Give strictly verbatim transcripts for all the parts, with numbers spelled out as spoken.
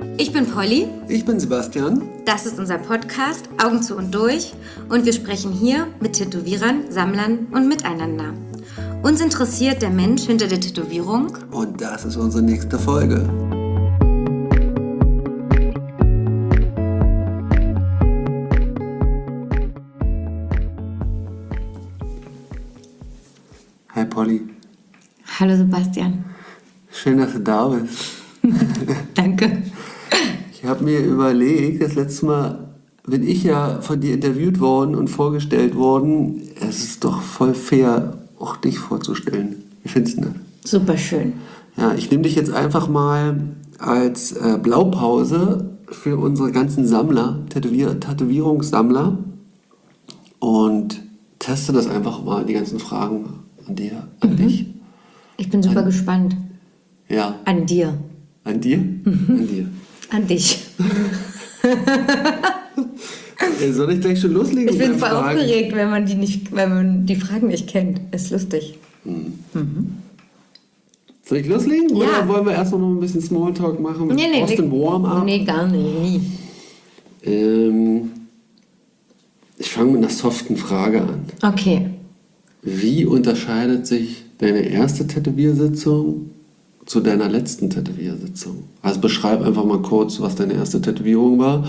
Ich bin Polly. Ich bin Sebastian. Das ist unser Podcast Augen zu und durch und wir sprechen hier mit Tätowierern, Sammlern und miteinander. Uns interessiert der Mensch hinter der Tätowierung. Und das ist unsere nächste Folge. Hi Polly. Hallo Sebastian. Schön, dass du da bist. Danke. Ich habe mir überlegt, das letzte Mal bin ich ja von dir interviewt worden und vorgestellt worden. Es ist doch voll fair, auch dich vorzustellen. Wie findest du das? Super schön. Ja, ich nehme dich jetzt einfach mal als äh, Blaupause für unsere ganzen Sammler, Tätowier- Tätowierungssammler und teste das einfach mal, die ganzen Fragen an dir, an mhm. dich. Ich bin super an, gespannt. Ja. An dir. An dir? Mhm. An dir. An dich. Soll ich gleich schon loslegen? Ich bin voll Fragen? aufgeregt, wenn man, die nicht, wenn man die Fragen nicht kennt. Ist lustig. Mhm. Mhm. Soll ich loslegen? Ja. Oder wollen wir erstmal noch ein bisschen Smalltalk machen? Mit nee, nee, Austin Warm-up? Nee, gar nicht. Nie. Ähm, ich fange mit einer soften Frage an. Okay. Wie unterscheidet sich deine erste Tätowiersitzung zu deiner letzten Tätowiersitzung? Also beschreib einfach mal kurz, was deine erste Tätowierung war,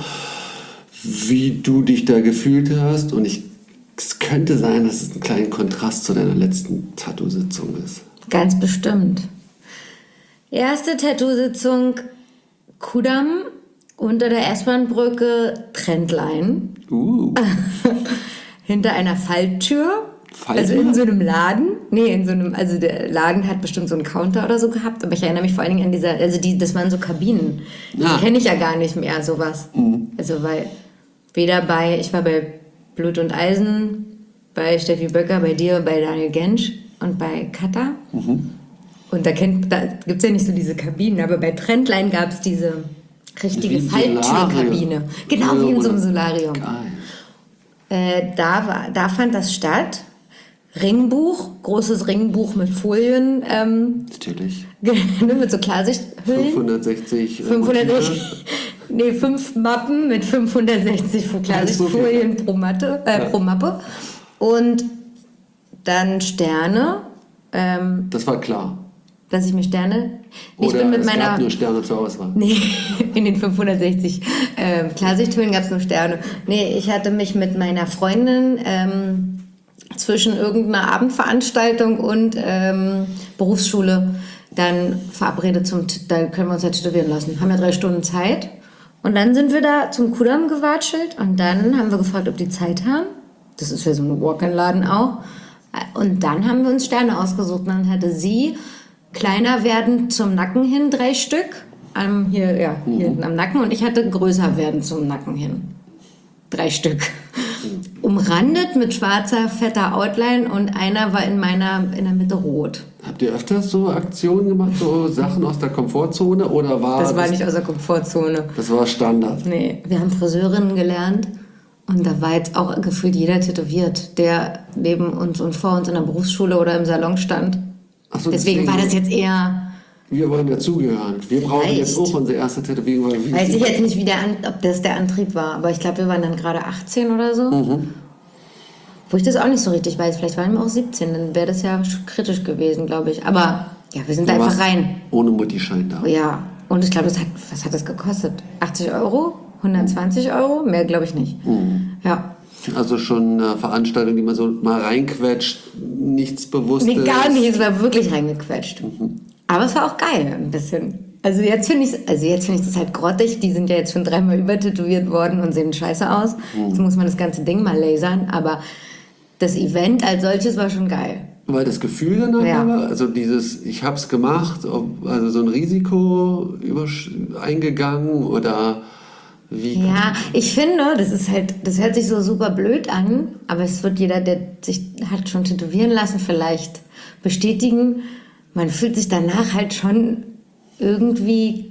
wie du dich da gefühlt hast und ich, es könnte sein, dass es einen kleinen Kontrast zu deiner letzten Tattoo-Sitzung ist. Ganz bestimmt. Erste Tattoo-Sitzung Kudamm unter der S-Bahn-Brücke Trendline. Uh. Hinter einer Falltür. Also in so einem Laden, nee, in so einem, also der Laden hat bestimmt so einen Counter oder so gehabt, aber ich erinnere mich vor allen Dingen an diese, also die, das waren so Kabinen. Ja. Die kenne ich ja gar nicht mehr, sowas. Mhm. Also weil weder bei, ich war bei Blut und Eisen, bei Steffi Böcker, bei dir, bei Daniel Gensch und bei Kata. Mhm. Und da, kennt, da gibt es ja nicht so diese Kabinen, aber bei Trendline gab es diese richtige Falltürkabine. Genau, wie in so einem Solarium. Geil. Äh, da, war, da fand das statt. Ringbuch, großes Ringbuch mit Folien. Ähm, Natürlich. Mit so Klarsichthüllen. fünfhundertsechzig. fünfhundertsechzig nee, fünf Mappen mit fünfhundertsechzig Klarsichtfolien so pro, Matte, äh, ja. pro Mappe. Und dann Sterne. Ähm, das war klar. Dass ich mir Sterne... Oder ich bin mit es meiner, gab nur Sterne zur Auswahl. Nee, in den fünfhundertsechzig äh, Klarsichthüllen gab es nur Sterne. Nee, ich hatte mich mit meiner Freundin... Ähm, zwischen irgendeiner Abendveranstaltung und ähm, Berufsschule dann verabredet zum, da können wir uns ja tätowieren lassen. Haben ja drei Stunden Zeit. Und dann sind wir da zum Kudamm gewatschelt und dann haben wir gefragt, ob die Zeit haben. Das ist ja so ein Walk-in-Laden auch. Und dann haben wir uns Sterne ausgesucht. Und dann hatte sie kleiner werden zum Nacken hin, drei Stück. Am, hier, ja, hier mhm. hinten am Nacken. Und ich hatte größer werden zum Nacken hin. Drei Stück. Umrandet mit schwarzer, fetter Outline und einer war in meiner in der Mitte rot. Habt ihr öfters so Aktionen gemacht, so Sachen aus der Komfortzone oder war das war das, nicht aus der Komfortzone. Das war Standard. Nee, wir haben Friseurinnen gelernt und da war jetzt auch gefühlt jeder tätowiert, der neben uns und vor uns in der Berufsschule oder im Salon stand. Ach so, deswegen, deswegen war das jetzt eher... Wir wollen dazugehören. Wir Vielleicht. brauchen jetzt auch unsere erste Tätowierung. Weil Weiß ich jetzt nicht, wie der An- ob das der Antrieb war, aber ich glaube, wir waren dann gerade achtzehn oder so. Mhm. Wo ich das auch nicht so richtig weiß. Vielleicht waren wir auch siebzehn, dann wäre das ja kritisch gewesen, glaube ich. Aber ja, wir sind da einfach rein. Ohne Mutti-Schein da. Ja, und ich glaube, das hat, was hat das gekostet? achtzig Euro? hundertzwanzig Euro? Mehr glaube ich nicht. Mhm. Ja. Also schon eine Veranstaltung, die man so mal reinquetscht, nichts Bewusstes. Nee, gar nicht, es war wirklich reingequetscht. Mhm. Aber es war auch geil, ein bisschen. Also jetzt finde ich also jetzt finde ich das halt grottig. Die sind ja jetzt schon dreimal übertätowiert worden und sehen scheiße aus. Mhm. Jetzt muss man das ganze Ding mal lasern. Aber das Event als solches war schon geil. Weil das Gefühl danach ja. war, also dieses, ich hab's gemacht, ob, also so ein Risiko übersch- eingegangen oder wie? Ja, ich finde, das ist halt, das hört sich so super blöd an, aber es wird jeder, der sich hat schon tätowieren lassen, vielleicht bestätigen. Man fühlt sich danach halt schon irgendwie,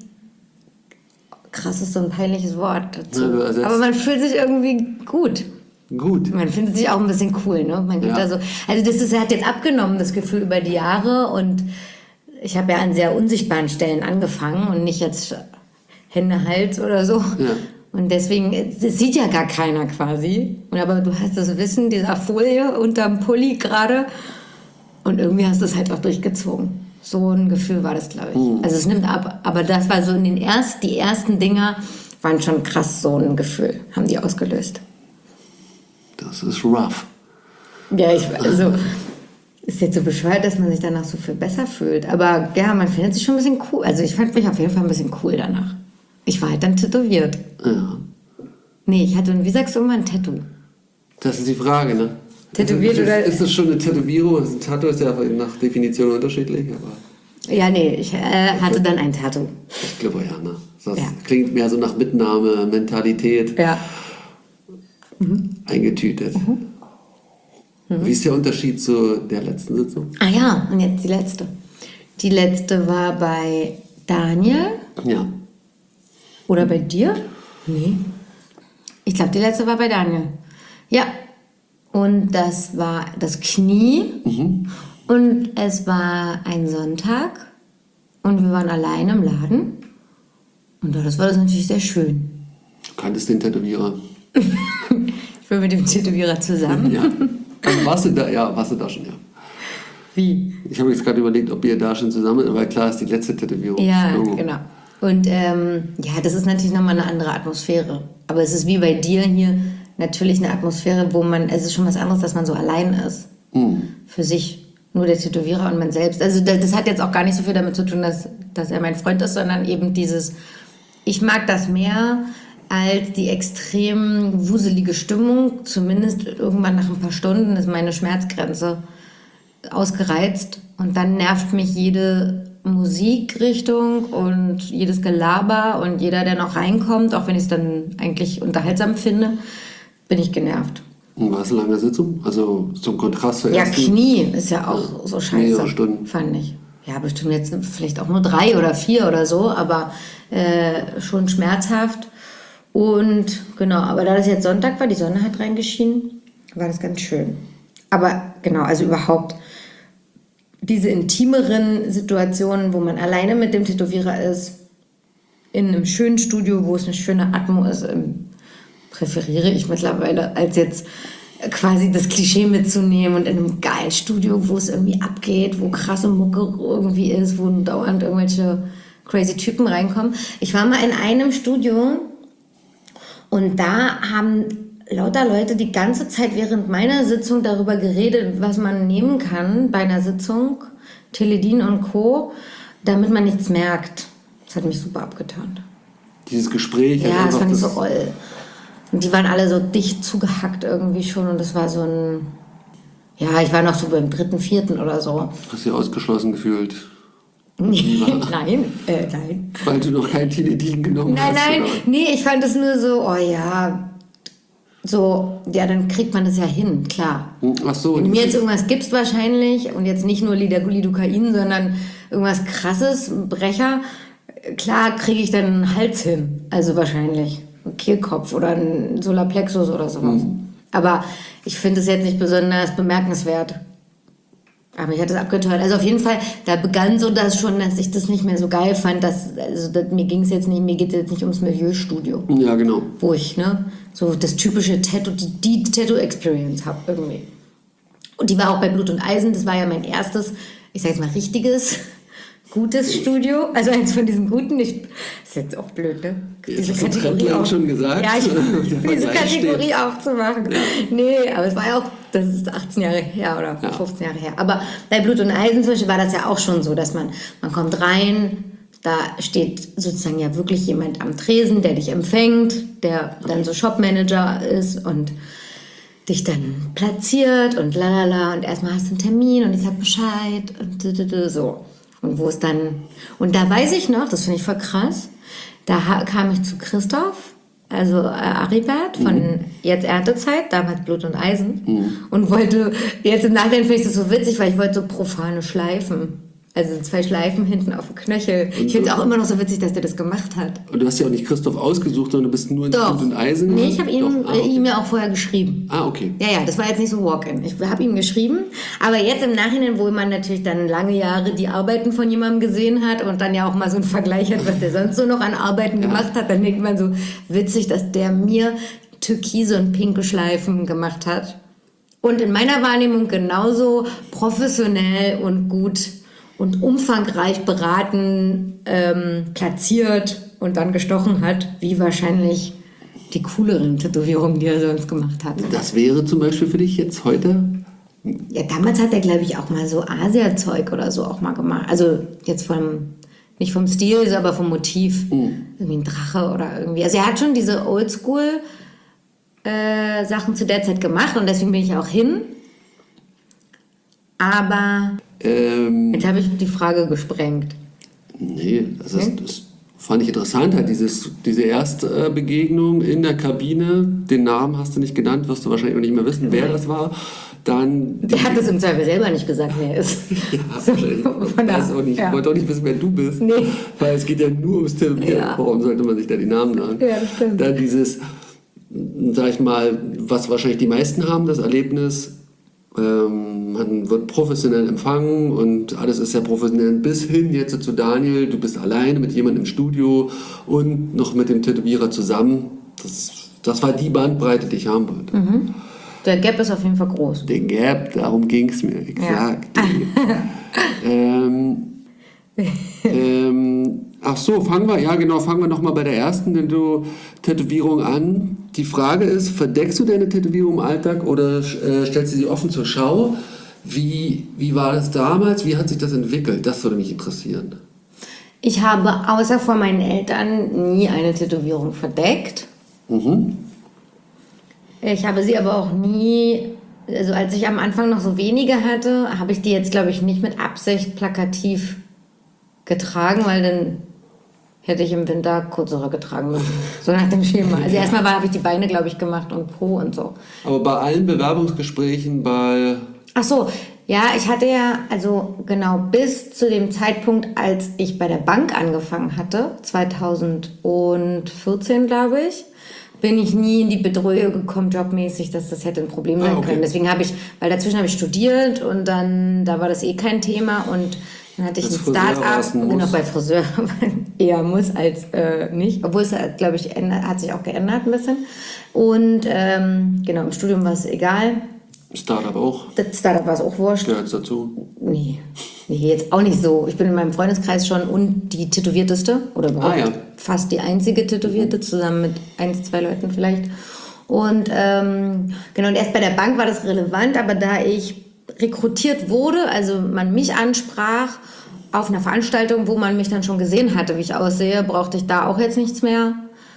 krass ist so ein peinliches Wort dazu, ja, also aber man fühlt sich irgendwie gut. Gut. Man findet sich auch ein bisschen cool, ne? Man geht ja. da so, also das ist, hat jetzt abgenommen, das Gefühl über die Jahre und ich habe ja an sehr unsichtbaren Stellen angefangen und nicht jetzt Hände, Hals oder so. Ja. Und deswegen, das sieht ja gar keiner quasi. Und aber du hast das Wissen dieser Folie unterm Pulli gerade und irgendwie hast du es halt auch durchgezogen. So ein Gefühl war das, glaube ich. Mhm. Also es nimmt ab, aber das war so in den ersten, die ersten Dinger waren schon krass so ein Gefühl, haben die ausgelöst. Das ist rough. Ja, ich, also ist jetzt so bescheuert, dass man sich danach so viel besser fühlt. Aber ja, man findet sich schon ein bisschen cool. Also ich fand mich auf jeden Fall ein bisschen cool danach. Ich war halt dann tätowiert. Ja. Nee, ich hatte, wie sagst du immer, ein Tattoo. Das ist die Frage, ne? Tätowiert ist, oder... Ist das schon eine Tätowierung? Ein Tattoo ist ja nach Definition unterschiedlich, aber... Ja, nee, ich äh, hatte dann ein Tattoo. Ich glaube ja, ne? Das ja. klingt mehr so nach Mitnahme, Mentalität. Ja. Mhm. Eingetütet. Mhm. Mhm. Wie ist der Unterschied zu der letzten Sitzung? Ah ja, und jetzt die letzte. Die letzte war bei Daniel. Ja. Oder bei dir? Nee. Ich glaube, die letzte war bei Daniel. Ja. Und das war das Knie. Mhm. Und es war ein Sonntag. Und wir waren alleine im Laden. Und das war das natürlich sehr schön. Du kanntest den Tätowierer. Ich bin mit dem Tätowierer zusammen. Ja. Also warst du da? Ja, warst du da schon, ja. Wie? Ich habe jetzt gerade überlegt, ob ihr da schon zusammen, aber klar ist die letzte Tätowierung. Ja, genau. Und ähm, ja, das ist natürlich nochmal eine andere Atmosphäre. Aber es ist wie bei dir hier natürlich eine Atmosphäre, wo man, es ist schon was anderes, dass man so allein ist. Mhm. Für sich. Nur der Tätowierer und man selbst. Also das, das hat jetzt auch gar nicht so viel damit zu tun, dass, dass er mein Freund ist, sondern eben dieses, ich mag das mehr als die extrem wuselige Stimmung. Zumindest irgendwann nach ein paar Stunden ist meine Schmerzgrenze ausgereizt. Und dann nervt mich jede Musikrichtung und jedes Gelaber und jeder, der noch reinkommt, auch wenn ich es dann eigentlich unterhaltsam finde, bin ich genervt. Und war es eine lange Sitzung? Also zum Kontrast zur ja, ersten? Ja, Knie ist ja auch so scheiße. Mehrere Stunden. Fand ich. Ja, bestimmt jetzt vielleicht auch nur drei oder vier oder so, aber äh, schon schmerzhaft. Und genau, aber da das jetzt Sonntag war, die Sonne hat reingeschienen, war das ganz schön. Aber genau, also überhaupt diese intimeren Situationen, wo man alleine mit dem Tätowierer ist, in einem schönen Studio, wo es eine schöne Atmo ist, ähm, präferiere ich mittlerweile, als jetzt quasi das Klischee mitzunehmen und in einem geilen Studio, wo es irgendwie abgeht, wo krasse Mucke irgendwie ist, wo dauernd irgendwelche crazy Typen reinkommen. Ich war mal in einem Studio und da haben lauter Leute die ganze Zeit während meiner Sitzung darüber geredet, was man nehmen kann bei einer Sitzung, Teledin und Co., damit man nichts merkt. Das hat mich super abgeturnt. Dieses Gespräch? Ja, das fand ich so oll. Und die waren alle so dicht zugehackt irgendwie schon und das war so ein... Ja, ich war noch so beim dritten, vierten oder so. Hast du dich ausgeschlossen gefühlt? nein, äh, nein. Weil du noch kein Teledin genommen nein, hast? Nein, nein, nee, ich fand es nur so, oh ja, so, ja, dann kriegt man das ja hin, klar. Ach so. Wenn du mir jetzt irgendwas gibst wahrscheinlich und jetzt nicht nur Lidocain, sondern irgendwas krasses, Brecher, klar kriege ich dann einen Hals hin, also wahrscheinlich. Ein Kehlkopf oder ein Solarplexus oder sowas. Mhm. Aber ich finde es jetzt nicht besonders bemerkenswert. Aber mich hat das abgeturnt. Also auf jeden Fall, da begann so das schon, dass ich das nicht mehr so geil fand. Dass, also das, mir ging es jetzt nicht, mir geht es jetzt nicht ums Milieustudio. Ja, genau. Wo ich, ne, so das typische Tattoo, die, die Tattoo-Experience habe irgendwie. Und die war auch bei Blut und Eisen, das war ja mein erstes, ich sag jetzt mal richtiges, gutes Studio, also eins von diesen guten, ich, ist jetzt auch blöd, ne? Diese Jetzt Kategorie auch, schon gesagt. Ja, ich, diese Kategorie steht. aufzumachen. Ja. Nee, aber es war ja auch, das ist achtzehn Jahre her oder ja. fünfzehn Jahre her. Aber bei Blut und Eisen zum Beispiel war das ja auch schon so, dass man, man kommt rein, da steht sozusagen ja wirklich jemand am Tresen, der dich empfängt, der dann so Shopmanager ist und dich dann platziert und lalala und erstmal hast du einen Termin und ich sag Bescheid und so. Und wo es dann, und da weiß ich noch, das finde ich voll krass, da ha- kam ich zu Christoph, also äh, Aribert von mhm. jetzt Erntezeit, damals Blut und Eisen, mhm. und wollte, jetzt im Nachhinein finde ich das so witzig, weil ich wollte so profane Schleifen Also zwei Schleifen hinten auf dem Knöchel. Ich finde es auch immer noch so witzig, dass der das gemacht hat. Und du hast ja auch nicht Christoph ausgesucht, sondern du bist nur in Doch. Flint und Eisen. Nee, ich habe ihm, ah, okay. ihm ja auch vorher geschrieben. Ah, okay. Ja, ja, das war jetzt nicht so Walk-in. Ich habe ihm geschrieben. Aber jetzt im Nachhinein, wo man natürlich dann lange Jahre die Arbeiten von jemandem gesehen hat und dann ja auch mal so einen Vergleich hat, was der sonst so noch an Arbeiten ja. gemacht hat, dann denkt man so, witzig, dass der mir türkise und pinke Schleifen gemacht hat. Und in meiner Wahrnehmung genauso professionell und gut und umfangreich beraten, ähm, platziert und dann gestochen hat, wie wahrscheinlich die cooleren Tätowierungen, die er sonst gemacht hat. Das wäre zum Beispiel für dich jetzt heute? Ja, damals hat er, glaube ich, auch mal so Asia-Zeug oder so auch mal gemacht. Also jetzt vom, nicht vom Stil, aber vom Motiv. Mhm. Irgendwie ein Drache oder irgendwie. Also er hat schon diese Oldschool äh, Sachen zu der Zeit gemacht und deswegen bin ich auch hin. Aber ähm, jetzt habe ich die Frage gesprengt. Nee, das, ist, das fand ich interessant, halt dieses, diese Erstbegegnung in der Kabine. Den Namen hast du nicht genannt, wirst du wahrscheinlich auch nicht mehr wissen, wer das war. Dann der hat das im Zweifel selber nicht gesagt, wer er ist. Ja, so, ich weiß auch nicht, ja. wollte auch nicht wissen, wer du bist. Nee. Weil es geht ja nur ums Tätowieren. Ja. Warum sollte man sich da die Namen sagen? Ja, das stimmt. Dann dieses, sag ich mal, was wahrscheinlich die meisten haben, das Erlebnis, ähm, man wird professionell empfangen und alles ist sehr professionell, bis hin jetzt zu Daniel, du bist alleine mit jemandem im Studio und noch mit dem Tätowierer zusammen. Das, das war die Bandbreite, die ich haben wollte. Mhm. Der Gap ist auf jeden Fall groß. Der Gap, darum ging es mir, exakt. Ja. ähm, ähm, ach so, fangen wir, ja genau, fangen wir nochmal bei der ersten Tätowierung an. Die Frage ist, verdeckst du deine Tätowierung im Alltag oder äh, stellst du sie offen zur Schau? Wie, wie war das damals? Wie hat sich das entwickelt? Das würde mich interessieren. Ich habe außer vor meinen Eltern nie eine Tätowierung verdeckt. Mhm. Ich habe sie aber auch nie, also als ich am Anfang noch so wenige hatte, habe ich die jetzt, glaube ich, nicht mit Absicht plakativ getragen, weil dann hätte ich im Winter kürzere getragen müssen. So nach dem Schema. Also erstmal habe ich die Beine, glaube ich, gemacht und Po und so. Aber bei allen Bewerbungsgesprächen, bei... Ach so, ja, ich hatte ja, also genau bis zu dem Zeitpunkt, als ich bei der Bank angefangen hatte, zweitausendvierzehn, glaube ich, bin ich nie in die Bedrohung gekommen, jobmäßig, dass das hätte ein Problem sein ah, okay. können. Deswegen habe ich, weil dazwischen habe ich studiert und dann, da war das eh kein Thema und dann hatte ich das ein Start-up, genau, bei Friseur, eher muss als äh, nicht, obwohl es, glaube ich, ändert, hat sich auch geändert ein bisschen. Und ähm, genau, im Studium war es egal. Start-up auch? Das Start-up war es auch wurscht. Gehört es dazu? Nee. nee, jetzt auch nicht so. Ich bin in meinem Freundeskreis schon und die tätowierteste oder überhaupt ah, ja. fast die einzige Tätowierte, mhm. zusammen mit ein, zwei Leuten vielleicht. Und ähm, genau, und erst bei der Bank war das relevant, aber da ich rekrutiert wurde, also man mich ansprach auf einer Veranstaltung, wo man mich dann schon gesehen hatte, wie ich aussehe, brauchte ich da auch jetzt nichts mehr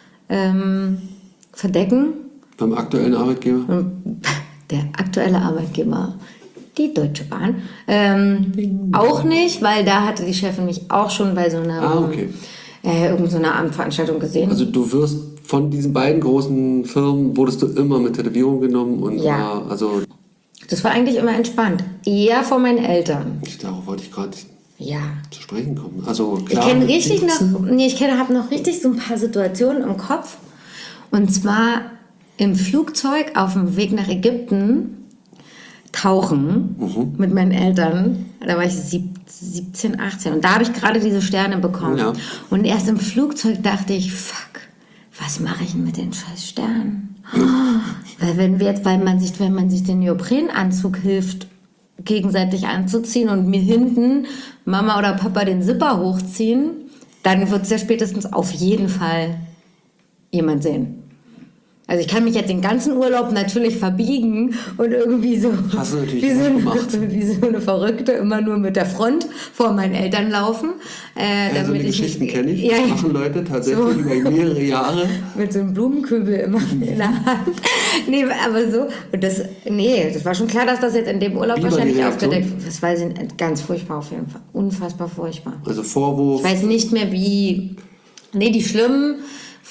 ähm, verdecken. Beim aktuellen Arbeitgeber? Und der aktuelle Arbeitgeber, die Deutsche Bahn, ähm, auch nicht, weil da hatte die Chefin mich auch schon bei so einer, ah, okay. äh, irgend so einer Abendveranstaltung gesehen. Also du wirst von diesen beiden großen Firmen, wurdest du immer mit Tätowierung genommen und ja. war, also... Das war eigentlich immer entspannt. Eher von meinen Eltern. Ich, darauf wollte ich gerade ja. zu sprechen kommen. Also klar, ich kenne richtig noch, nee, ich kenne, habe noch richtig so ein paar Situationen im Kopf. Und zwar im Flugzeug auf dem Weg nach Ägypten tauchen mhm. mit meinen Eltern. Da war ich siebzehn, achtzehn und da habe ich gerade diese Sterne bekommen. Ja. Und erst im Flugzeug dachte ich, fuck, was mache ich denn mit den scheiß Sternen? Oh, weil wenn wir jetzt, weil man sich, wenn man sich den Neoprenanzug hilft, gegenseitig anzuziehen und mir hinten Mama oder Papa den Zipper hochziehen, dann wird es ja spätestens auf jeden Fall jemand sehen. Also ich kann mich jetzt den ganzen Urlaub natürlich verbiegen und irgendwie so, Hast du natürlich wie, so eine, gemacht. wie so eine Verrückte immer nur mit der Front vor meinen Eltern laufen. Äh, ja, so die Geschichten kenne ich. Ja, machen Leute tatsächlich so, über mehrere Jahre. Mit so einem Blumenkübel immer in der Hand. Nee, aber so. Und das, nee, das war schon klar, dass das jetzt in dem Urlaub wie wahrscheinlich aufgedeckt wird. Das weiß ich nicht. Ganz furchtbar auf jeden Fall. Unfassbar furchtbar. Also Vorwurf. Ich weiß nicht mehr, wie... Nee, die schlimmen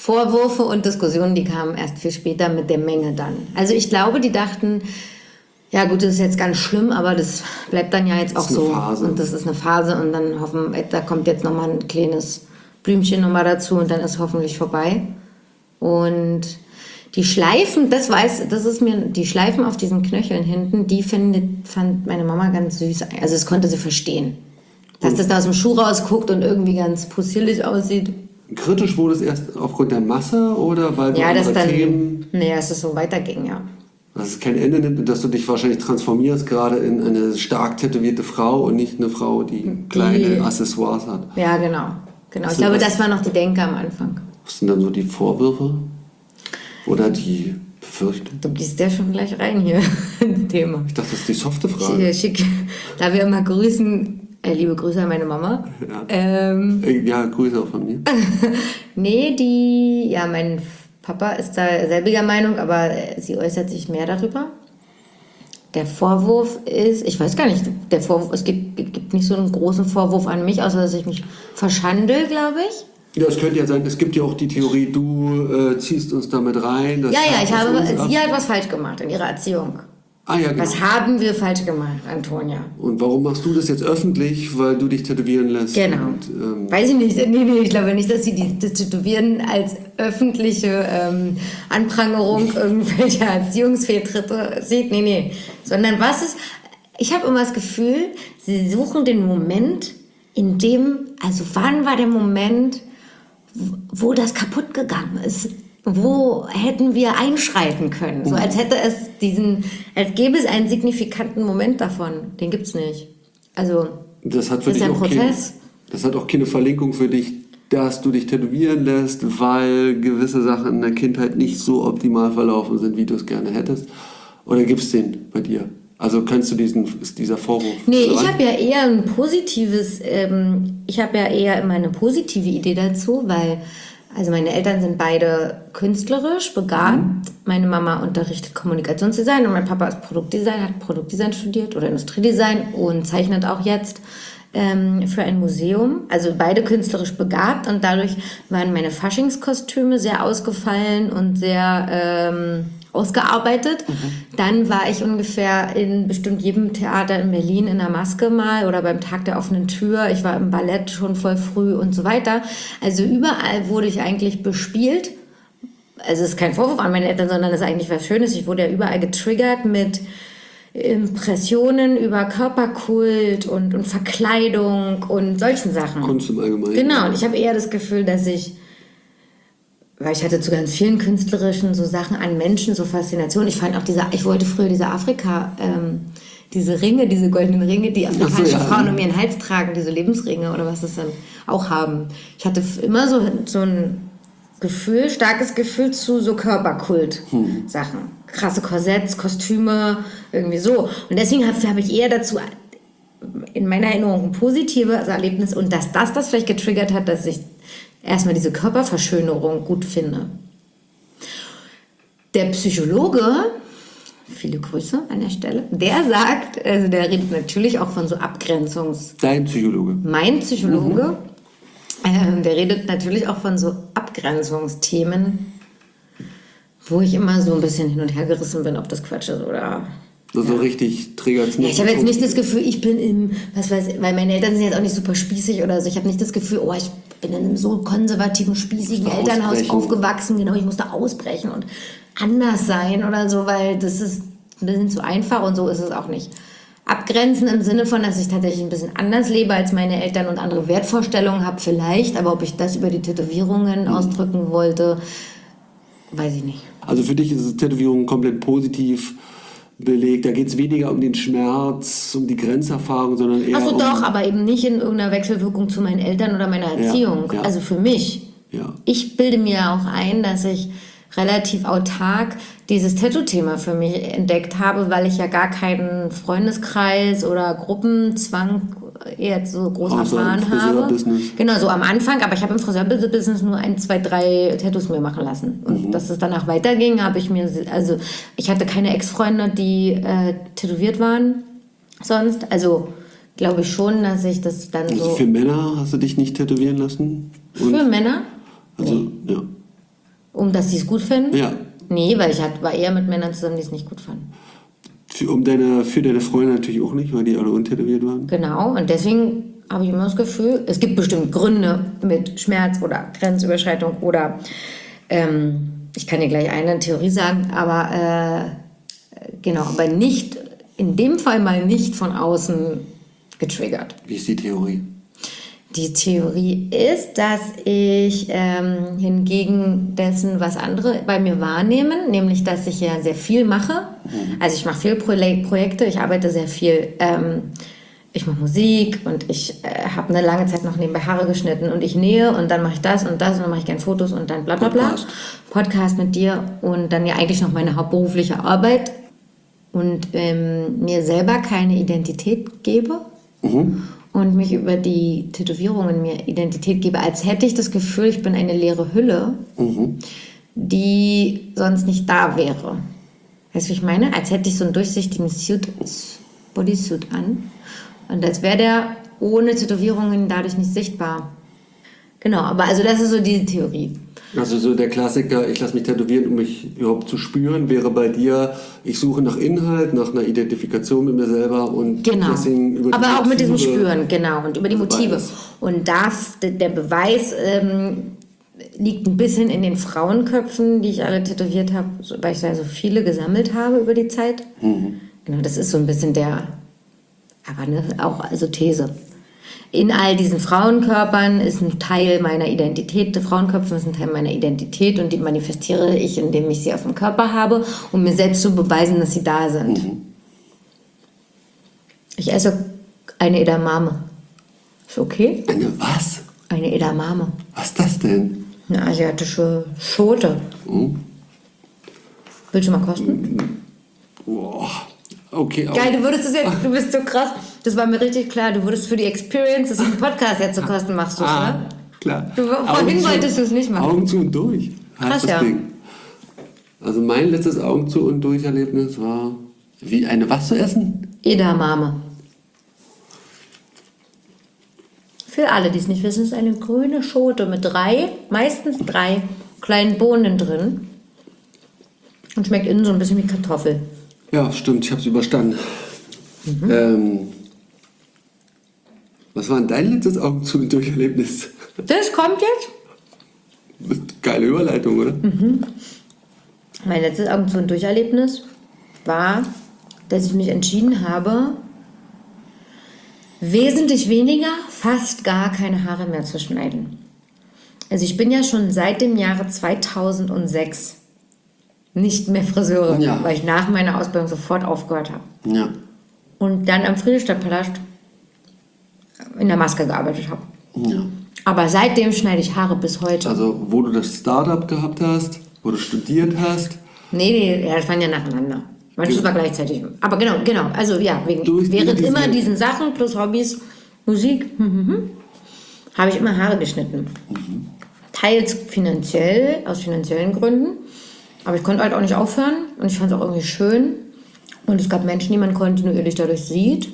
Vorwürfe und Diskussionen, die kamen erst viel später mit der Menge dann. Also ich glaube, die dachten, Ja gut, das ist jetzt ganz schlimm, aber das bleibt dann ja jetzt auch Das ist eine so. Phase. Und das ist eine Phase und dann hoffen, da kommt jetzt nochmal ein kleines Blümchen nochmal dazu und dann ist hoffentlich vorbei. Und die Schleifen, das weiß, das ist mir, die Schleifen auf diesen Knöcheln hinten, die findet, fand meine Mama ganz süß. Also das konnte sie verstehen. Dass das da aus dem Schuh rausguckt und irgendwie ganz possierlich aussieht. Kritisch wurde es erst aufgrund der Masse oder weil du Ja, das andere dann, Themen, nee, dass es so weiterging, ja. dass es kein Ende nimmt, dass du dich wahrscheinlich transformierst gerade in eine stark tätowierte Frau und nicht eine Frau, die kleine Accessoires hat. Ja, genau. genau. Was Ich glaube, was- das war noch die Denke am Anfang. Was sind dann so die Vorwürfe oder die Befürchtungen? Du gehst ja schon gleich rein hier ins Thema. Ich dachte, das ist die softe Ich Frage. äh, schicke, da wir immer grüßen, äh, liebe Grüße an meine Mama. Ja. Ähm, Äh, Ja, Grüße auch von mir. nee, die, ja, mein Papa ist da selbiger Meinung, aber äh, sie äußert sich mehr darüber. Der Vorwurf ist, ich weiß gar nicht, der Vorwurf, es gibt, gibt nicht so einen großen Vorwurf an mich, außer dass ich mich verschandel, glaube ich. Ja, es könnte ja sein, es gibt ja auch die Theorie, du äh, ziehst uns damit rein. Das Ja, ja, ich hakt habe, uns ab. sie hat was falsch gemacht in ihrer Erziehung. Ah ja, genau. Was haben wir falsch gemacht, Antonia? Und warum machst du das jetzt öffentlich? Weil du dich tätowieren lässt. Genau. Und, ähm, Weiß ich nicht. Nee, nee, ich glaube nicht, dass sie die, das Tätowieren als öffentliche ähm, Anprangerung irgendwelcher Erziehungsfehltritte sieht. Nee, nee. Sondern was ist... Ich habe immer das Gefühl, sie suchen den Moment, in dem... Also wann war der Moment, wo das kaputt gegangen ist? Wo hätten wir einschreiten können? So als hätte es diesen... Als gäbe es einen signifikanten Moment davon. Den gibt es nicht. Also... das hat für Das ist dich ein auch keine, Prozess. das hat auch keine Verlinkung für dich, dass du dich tätowieren lässt, weil gewisse Sachen in der Kindheit nicht so optimal verlaufen sind, wie du es gerne hättest. Oder gibt es den bei dir? Also kannst du diesen, ist dieser Vorwurf... Nee, so ich an- habe ja eher ein positives, ähm, ich habe ja eher immer eine positive Idee dazu, weil, also meine Eltern sind beide künstlerisch begabt. Mhm. Meine Mama unterrichtet Kommunikationsdesign und mein Papa ist Produktdesign, hat Produktdesign studiert oder Industriedesign und zeichnet auch jetzt ähm, für ein Museum. Also beide künstlerisch begabt und dadurch waren meine Faschingskostüme sehr ausgefallen und sehr... Ähm, ausgearbeitet. Mhm. Dann war ich ungefähr in bestimmt jedem Theater in Berlin in der Maske mal oder beim Tag der offenen Tür. Ich war im Ballett schon voll früh und so weiter. Also überall wurde ich eigentlich bespielt. Also es ist kein Vorwurf an meine Eltern, sondern es ist eigentlich was Schönes. Ich wurde ja überall getriggert mit Impressionen über Körperkult und, und Verkleidung und solchen Sachen. Kunst im Allgemeinen. Genau, und ich habe eher das Gefühl, dass ich weil ich hatte zu ganz vielen künstlerischen so Sachen an Menschen, so Faszination. Ich fand auch diese, ich wollte früher diese Afrika, ähm, diese Ringe, diese goldenen Ringe, die afrikanischen Ach so, ja. Frauen um ihren Hals tragen, diese Lebensringe oder was das dann auch haben. Ich hatte immer so, so ein Gefühl, starkes Gefühl zu so Körperkult-Sachen. Krasse Korsetts, Kostüme, irgendwie so. Und deswegen habe hab ich eher dazu in meiner Erinnerung ein positives Erlebnis und dass das das vielleicht getriggert hat, dass ich erstmal diese Körperverschönerung gut finde. Der Psychologe, viele Grüße an der Stelle, der sagt, also der redet natürlich auch von so Abgrenzungs... Dein Psychologe. Mein Psychologe, mhm. ähm, der redet natürlich auch von so Abgrenzungsthemen, wo ich immer so ein bisschen hin und her gerissen bin, ob das Quatsch ist oder... So, so richtig triggert es Ja, nicht. ich habe jetzt nicht das Gefühl, ich bin im, was weiß ich, weil meine Eltern sind jetzt auch nicht super spießig oder so. Ich habe nicht das Gefühl, oh, ich bin in einem so konservativen, spießigen Musst du Elternhaus ausbrechen. aufgewachsen. Genau, ich musste ausbrechen und anders sein oder so, weil das ist ein bisschen zu einfach und so ist es auch nicht. Abgrenzen im Sinne von, dass ich tatsächlich ein bisschen anders lebe als meine Eltern und andere Wertvorstellungen habe vielleicht, aber ob ich das über die Tätowierungen Mhm. ausdrücken wollte, weiß ich nicht. Also für dich ist es Tätowierung komplett positiv belegt. Da geht es weniger um den Schmerz, um die Grenzerfahrung, sondern eher Achso, um... doch, aber eben nicht in irgendeiner Wechselwirkung zu meinen Eltern oder meiner Erziehung. ja. Also für mich. Ja. Ich bilde mir auch ein, dass ich relativ autark dieses Tattoo-Thema für mich entdeckt habe, weil ich ja gar keinen Freundeskreis oder Gruppenzwang jetzt so groß Außer im erfahren habe. Friseurbusiness. Genau, so am Anfang, aber ich habe im Friseurbusiness nur ein, zwei, drei Tattoos mir machen lassen. Und Mhm. dass es danach weiterging, habe ich mir, also ich hatte keine Ex-Freunde, die äh, tätowiert waren sonst. Also glaube ich schon, dass ich das dann Also so... für Männer hast du dich nicht tätowieren lassen? Und Für Männer? Also, ja. Um dass sie es gut finden? Ja. Nee, weil ich hat, war eher mit Männern zusammen, die es nicht gut fanden. Für, um deine, für deine Freunde natürlich auch nicht, weil die alle untätowiert waren. Genau, und deswegen habe ich immer das Gefühl, es gibt bestimmt Gründe mit Schmerz oder Grenzüberschreitung oder ähm, ich kann dir gleich eine Theorie sagen, aber äh, genau, aber nicht, in dem Fall mal nicht von außen getriggert. Wie ist die Theorie? Die Theorie ist, dass ich ähm, hingegen dessen, was andere bei mir wahrnehmen, nämlich, dass ich ja sehr viel mache. Mhm. Also ich mache viele Pro- Projekte, ich arbeite sehr viel. Ähm, ich mache Musik und ich äh, habe eine lange Zeit noch nebenbei Haare geschnitten und ich nähe und dann mache ich das und das und dann mache ich gerne Fotos und dann bla bla bla. Podcast. Podcast mit dir und dann ja eigentlich noch meine hauptberufliche Arbeit und ähm, mir selber keine Identität gebe. Mhm. Und mich über die Tätowierungen mir Identität gebe, als hätte ich das Gefühl, ich bin eine leere Hülle, mhm. die sonst nicht da wäre. Weißt du, wie ich meine? Als hätte ich so einen durchsichtigen Suit, Bodysuit an und als wäre der ohne Tätowierungen dadurch nicht sichtbar. Genau, aber also das ist so diese Theorie. Also so der Klassiker, ich lasse mich tätowieren, um mich überhaupt zu spüren, wäre bei dir, ich suche nach Inhalt, nach einer Identifikation mit mir selber und genau. deswegen über die aber auch Motive, mit diesem Spüren, genau, und über die also Motive. Beides. Und das, der Beweis ähm, liegt ein bisschen in den Frauenköpfen, die ich alle tätowiert habe, weil ich da so viele gesammelt habe über die Zeit. Mhm. Genau, das ist so ein bisschen der, aber ne, auch also These. In all diesen Frauenkörpern ist ein Teil meiner Identität, Frauenköpfen ist ein Teil meiner Identität und die manifestiere ich, indem ich sie auf dem Körper habe, um mir selbst zu beweisen, dass sie da sind. Mhm. Ich esse eine Edamame. Ist okay? Eine was? Eine Edamame. Was ist das denn? Eine asiatische Schote. Mhm. Willst du mal kosten? Boah. Okay, geil, du würdest das ja, du bist so krass, das war mir richtig klar, du würdest für die Experience, dass du einen Podcast jetzt zu kosten machst, du, ah, ne? Klar. Du, vorhin zu, wolltest du es nicht machen. Augen zu und durch. Krass, ja. Ding. Also mein letztes Augen zu und durch Erlebnis war, wie eine was zu essen? Edamame. Für alle, die es nicht wissen, ist eine grüne Schote mit drei, meistens drei kleinen Bohnen drin und schmeckt innen so ein bisschen wie Kartoffel. Ja, stimmt, ich habe es überstanden. Mhm. Ähm, was war denn dein letztes Augen zu und durch Erlebnis? Das kommt jetzt? Geile Überleitung, oder? Mhm. Mein letztes Augen zu und durch Erlebnis war, dass ich mich entschieden habe, wesentlich weniger, fast gar keine Haare mehr zu schneiden. Also ich bin ja schon seit dem Jahre zweitausendsechs nicht mehr Friseurin, ja. weil ich nach meiner Ausbildung sofort aufgehört habe. Ja. Und dann am Friedrichstadtpalast in der Maske gearbeitet habe. Ja. Aber seitdem schneide ich Haare bis heute. Also wo du das Startup gehabt hast, wo du studiert hast? Nee, nee, ja, das waren ja nacheinander. Manches ja. war gleichzeitig. Aber genau, genau. Also ja, wegen, während diesen immer diesen Sachen plus Hobbys, Musik, hm, hm, hm, habe ich immer Haare geschnitten. Mhm. Teils finanziell, aus finanziellen Gründen. Aber ich konnte halt auch nicht aufhören und ich fand es auch irgendwie schön. Und es gab Menschen, die man kontinuierlich dadurch sieht.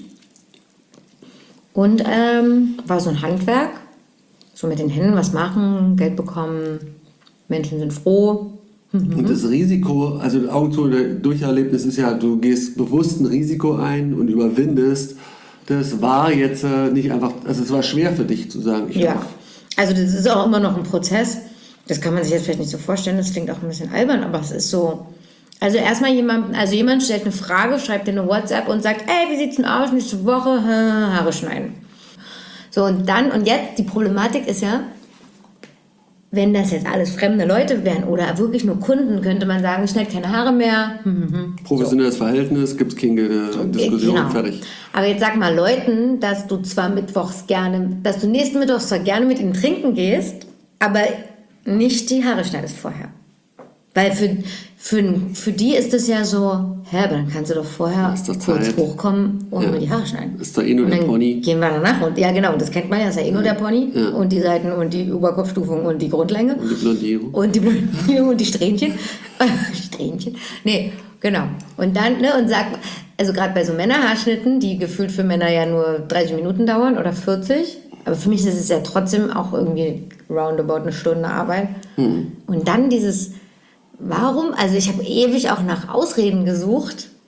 Und ähm, war so ein Handwerk. So mit den Händen was machen, Geld bekommen, Menschen sind froh. Mhm. Und das Risiko, also Augen zu und durch Erlebnis ist ja, du gehst bewusst ein Risiko ein und überwindest. Das war jetzt äh, nicht einfach, also es war schwer für dich zu sagen, ich ja, darf. Also das ist auch immer noch ein Prozess. Das kann man sich jetzt vielleicht nicht so vorstellen, das klingt auch ein bisschen albern, aber es ist so. Also erstmal jemand, also jemand stellt eine Frage, schreibt dir eine WhatsApp und sagt, ey, wie sieht's denn aus, nächste Woche, Haare schneiden. So und dann, und jetzt, die Problematik ist ja, wenn das jetzt alles fremde Leute wären oder wirklich nur Kunden, könnte man sagen, ich schneide keine Haare mehr. Mhm. Professionelles so. Verhältnis, gibt's keine Diskussion, genau. Fertig. Aber jetzt sag mal Leuten, dass du zwar mittwochs gerne, dass du nächsten Mittwoch zwar gerne mit ihnen trinken gehst, aber nicht die Haare schneidest vorher. Weil für, für, für die ist es ja so, hä, aber dann kannst du doch vorher kurz Zeit. hochkommen und ja. mir die Haare schneiden. Ist da eh nur der Pony. Gehen wir danach. Und, ja, genau, das kennt man ja, ist ja eh nur der Pony. Ja. Und die Seiten und die Oberkopfstufung und die Grundlänge. Und die Blondierung. Und die Blondierung und die Strähnchen. Strähnchen. Nee, genau. Und dann, ne, und sag, also gerade bei so Männerhaarschnitten, die gefühlt für Männer ja nur dreißig Minuten dauern oder vierzig. Aber für mich ist es ja trotzdem auch irgendwie roundabout eine Stunde Arbeit. Hm. Und dann dieses, warum, also ich habe ewig auch nach Ausreden gesucht,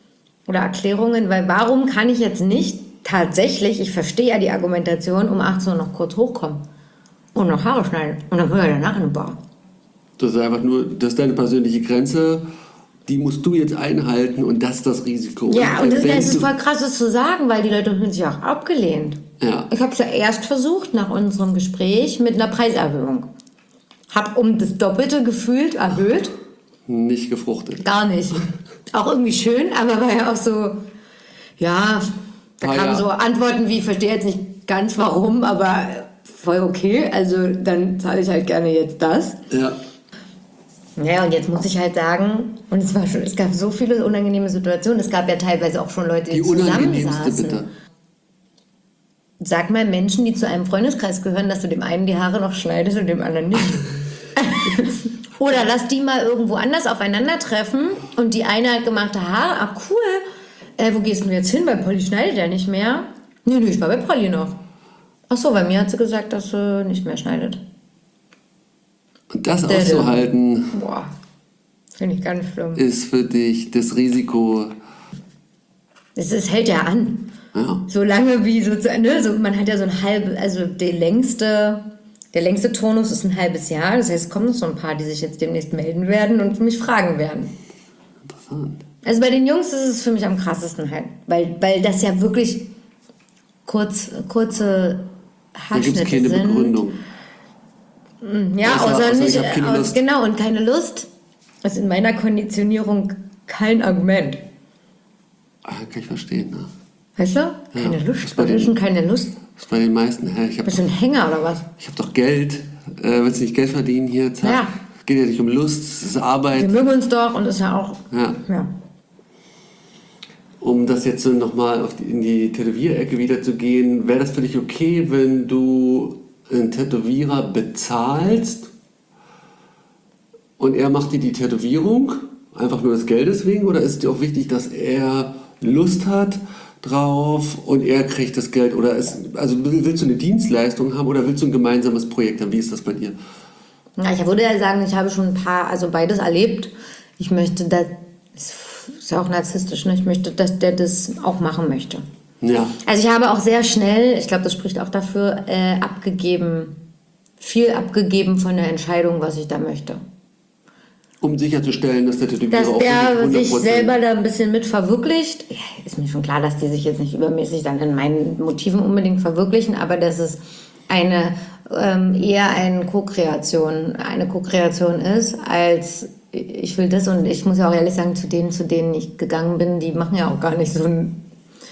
oder Erklärungen, weil warum kann ich jetzt nicht tatsächlich, ich verstehe ja die Argumentation, um achtzehn Uhr noch kurz hochkommen und noch Haare schneiden und dann können wir danach in eine Bar. Das ist einfach nur, das ist deine persönliche Grenze, die musst du jetzt einhalten und das ist das Risiko. Ja, und das, Wenn das ist du- voll krass, das zu sagen, weil die Leute fühlen sich auch abgelehnt. Ja. Ich habe es ja erst versucht nach unserem Gespräch mit einer Preiserhöhung. Hab um das Doppelte gefühlt erhöht. Nicht gefruchtet. Gar nicht. Auch irgendwie schön, aber war ja auch so, ja, da Ah, kamen ja. so Antworten wie, ich verstehe jetzt nicht ganz warum, aber voll okay, also dann zahle ich halt gerne jetzt das. Ja. Ja, und jetzt muss ich halt sagen, und es war schon, es gab so viele unangenehme Situationen, es gab ja teilweise auch schon Leute, die, Die unangenehmste zusammensaßen. bitte. Sag mal Menschen, die zu einem Freundeskreis gehören, dass du dem einen die Haare noch schneidest und dem anderen nicht. Oder lass die mal irgendwo anders aufeinandertreffen und die eine hat gemachte Haare, ach cool, äh, wo gehst du jetzt hin? Bei Polly schneidet er nicht mehr. Nee, nee, ich war bei Polly noch. Ach so, bei mir hat sie gesagt, dass sie nicht mehr schneidet. Und das Der- auszuhalten, Boah, finde ich ganz schlimm. ist für dich das Risiko. Es, es hält ja an. Ja. So lange wie so, ne, so, man hat ja so ein halbes, also der längste, der längste Turnus ist ein halbes Jahr. Das heißt, es kommen noch so ein paar, die sich jetzt demnächst melden werden und mich fragen werden. Interessant. Also bei den Jungs ist es für mich am krassesten halt, weil, weil das ja wirklich kurz, kurze Da gibt es Haarschnitte keine sind. Begründung. Ja, Außer- außer, außer nicht, ich hab keine aus, Lust. genau, und keine Lust. Das ist in meiner Konditionierung kein Argument. Ah, kann ich verstehen. Ne? Weißt du? Keine Ja, Lust. das bei Was ist den- denn keine Lust? Das ist bei den meisten. Hä, ich habe Bist du ein Hänger oder was? ich hab doch Geld. Äh, Willst du nicht Geld verdienen hier? Zack. Ja. Geht ja nicht um Lust, es ist Arbeit. Wir mögen uns doch und ist ja auch. Ja. Ja. Um das jetzt so nochmal in die Tätowierecke wieder zu gehen, wäre das für dich okay, wenn du einen Tätowierer bezahlst und er macht dir die Tätowierung, einfach nur des Geldes wegen, oder ist dir auch wichtig, dass er Lust hat drauf und er kriegt das Geld? Oder ist, also willst du eine Dienstleistung haben oder willst du ein gemeinsames Projekt haben? Wie ist das bei dir? Ja, ich würde ja sagen, ich habe schon ein paar, also beides erlebt. Ich möchte, das ist ja auch narzisstisch, ne? Ich möchte, dass der das auch machen möchte. Ja. Also ich habe auch sehr schnell, ich glaube, das spricht auch dafür, äh, abgegeben, viel abgegeben von der Entscheidung, was ich da möchte. Um sicherzustellen, dass der Tätowierer Dass auch der wirklich hundert sich Prozent selber da ein bisschen mit verwirklicht. Ja, ist mir schon klar, dass die sich jetzt nicht übermäßig dann in meinen Motiven unbedingt verwirklichen, aber dass es eine ähm, eher eine Co-Kreation, eine Co-Kreation ist, als ich will das. Und ich muss ja auch ehrlich sagen, zu denen, zu denen ich gegangen bin, die machen ja auch gar nicht so ein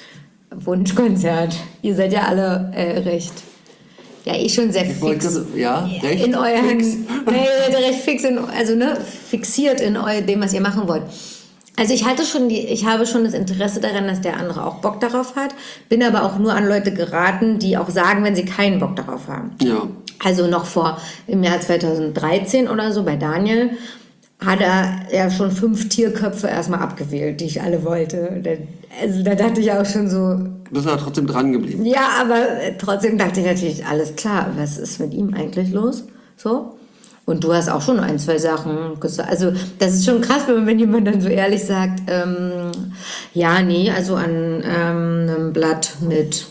Wunschkonzert. Ihr seid ja alle äh, recht, ja, eh schon sehr Ich wollte fix. gerade- ja, recht in euren, fix. nee, ihr seid recht fix, in, also ne, fixiert in eu, dem, was ihr machen wollt. Also ich hatte schon die, ich habe schon das Interesse daran, dass der andere auch Bock darauf hat, bin aber auch nur an Leute geraten, die auch sagen, wenn sie keinen Bock darauf haben. Ja. Also noch vor, im Jahr zweitausenddreizehn oder so bei Daniel, hat er ja schon fünf Tierköpfe erstmal abgewählt, die ich alle wollte. Da- Also da dachte ich auch schon so, Bist du aber trotzdem dran geblieben. ja, aber äh, trotzdem dachte ich natürlich, alles klar, was ist mit ihm eigentlich los? So. Und du hast auch schon ein, zwei Sachen gesagt. Also das ist schon krass, wenn, wenn jemand dann so ehrlich sagt, ähm, ja, nee, also an ähm, einem Blatt mit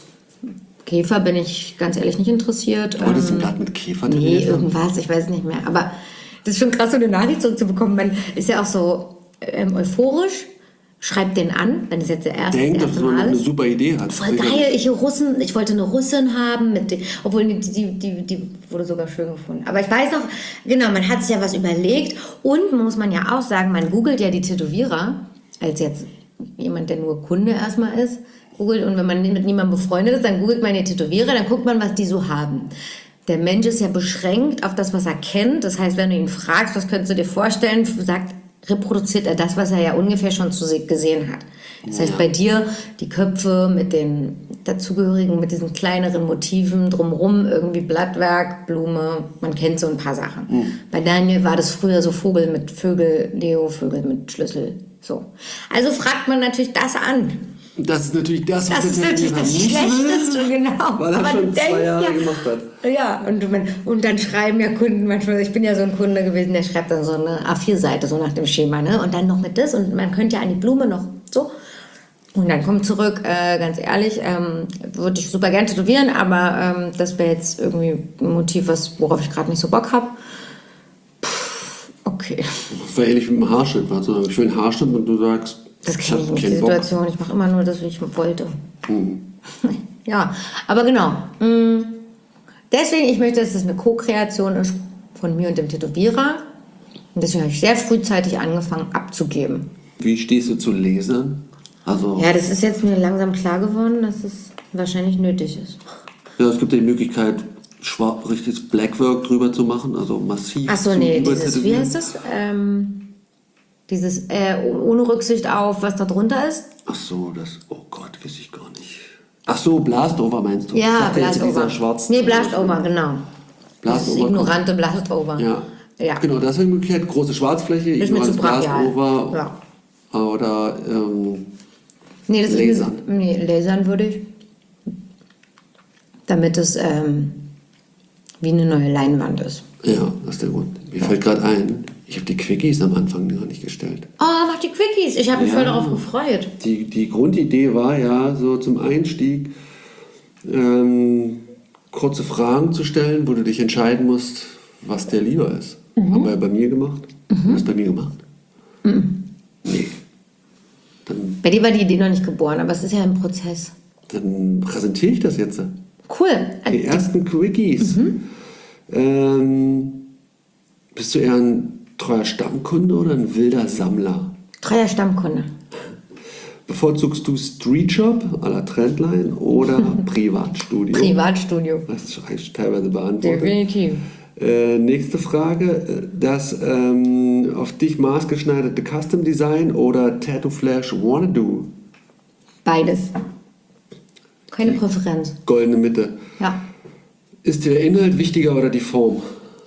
Käfer bin ich ganz ehrlich nicht interessiert. Oh, das ist ein Ähm, Blatt mit Käfer Nee, tätowiert. irgendwas, ich weiß nicht mehr. Aber das ist schon krass, so eine Nachricht zurückzubekommen. Man ist ja auch so ähm, euphorisch, schreibt den an, wenn es jetzt der erste, Denkt, das dass erste man noch Mal eine ist. super Idee hat. Voll geil, ich Russen, ich wollte eine Russin haben, mit den, obwohl die, die, die, die wurde sogar schön gefunden. Aber ich weiß noch, genau, man hat sich ja was überlegt und muss man ja auch sagen, man googelt ja die Tätowierer, als jetzt jemand, der nur Kunde erstmal ist, googelt, und wenn man mit niemandem befreundet ist, dann googelt man die Tätowierer, dann guckt man, was die so haben. Der Mensch ist ja beschränkt auf das, was er kennt. Das heißt, wenn du ihn fragst, was könntest du dir vorstellen, sagt, reproduziert er das, was er ja ungefähr schon zu se- gesehen hat. Das heißt, Ja. bei dir die Köpfe mit den dazugehörigen, mit diesen kleineren Motiven drumherum, irgendwie Blattwerk, Blume, man kennt so ein paar Sachen. Mhm. Bei Daniel war das früher so Vogel mit Vögel, Leo, Vögel mit Schlüssel, so. Also fragt man natürlich das an. Das ist natürlich das, was Das ist der natürlich Tätowierer das nicht Schlechteste, will, genau. weil er Aber schon du denkst zwei Jahre ja, gemacht hat. ja, und, man, und dann schreiben ja Kunden manchmal, ich bin ja so ein Kunde gewesen, der schreibt dann so eine A vier Seite, so nach dem Schema, ne? Und dann noch mit das und man könnte ja an die Blume noch so. Und dann kommt zurück, äh, ganz ehrlich, ähm, würde ich super gerne tätowieren, aber ähm, das wäre jetzt irgendwie ein Motiv, was, worauf ich gerade nicht so Bock habe. Okay. Das war ähnlich mit dem Haarschnitt. Also ich will einen Haarschnitt und du sagst, Das ich kenne ich hab nicht, die keinen Bock. Situation. Ich mache immer nur das, wie ich wollte. Hm. Ja, aber genau. mh, Deswegen, ich möchte, dass es eine Co-Kreation ist von mir und dem Tätowierer. Und deswegen habe ich sehr frühzeitig angefangen abzugeben. Wie stehst du zu Lasern? Also, Ja, das ist jetzt mir langsam klar geworden, dass es wahrscheinlich nötig ist. ja, es gibt ja die Möglichkeit, schwarz, richtiges Blackwork drüber zu machen, also massiv. Achso, zu nee, dieses, wie übertätowieren. heißt das? Ähm, dieses, äh, ohne Rücksicht auf, was da drunter ist. Ach so, das, oh Gott, weiß ich gar nicht. Ach so, Blastover meinst du? Ich Ja, dachte jetzt Blastover. dieser schwarzen- Nee, Blastover, genau. Das Blastover. ignorante Blastover. Ja. Ja. Genau, das wäre die Möglichkeit, große Schwarzfläche, Ist mir zu ignorantes brachial. Blastover Ja. oder ähm, Nee, das Lasern. Ist, nee, lasern würde ich. Damit es ähm, wie eine neue Leinwand ist. ja, das ist der Grund. Mir fällt gerade ein, ich habe die Quickies am Anfang gar nicht gestellt. Oh, mach die Quickies. Ich habe mich Ja. voll darauf gefreut. Die, die Grundidee war ja so zum Einstieg ähm, kurze Fragen zu stellen, wo du dich entscheiden musst, was dir lieber ist. Mhm. Haben wir ja bei mir gemacht. Hast du das bei mir gemacht? Mhm. Nee. Dann, Bei dir war die Idee noch nicht geboren, aber es ist ja ein Prozess. dann präsentiere ich das jetzt. Cool. Die ersten Quickies. Mhm. Ähm, bist du eher ein treuer Stammkunde oder ein wilder Sammler? Treuer Stammkunde. Bevorzugst du Streetshop à la Trendline oder Privatstudio? Privatstudio. Das ist eigentlich teilweise beantwortet. Definitiv. Äh, nächste Frage. Das ähm, auf dich maßgeschneiderte Custom Design oder Tattoo Flash Wanna Do? Beides. Keine Präferenz. Goldene Mitte. Ja. Ist dir der Inhalt wichtiger oder die Form?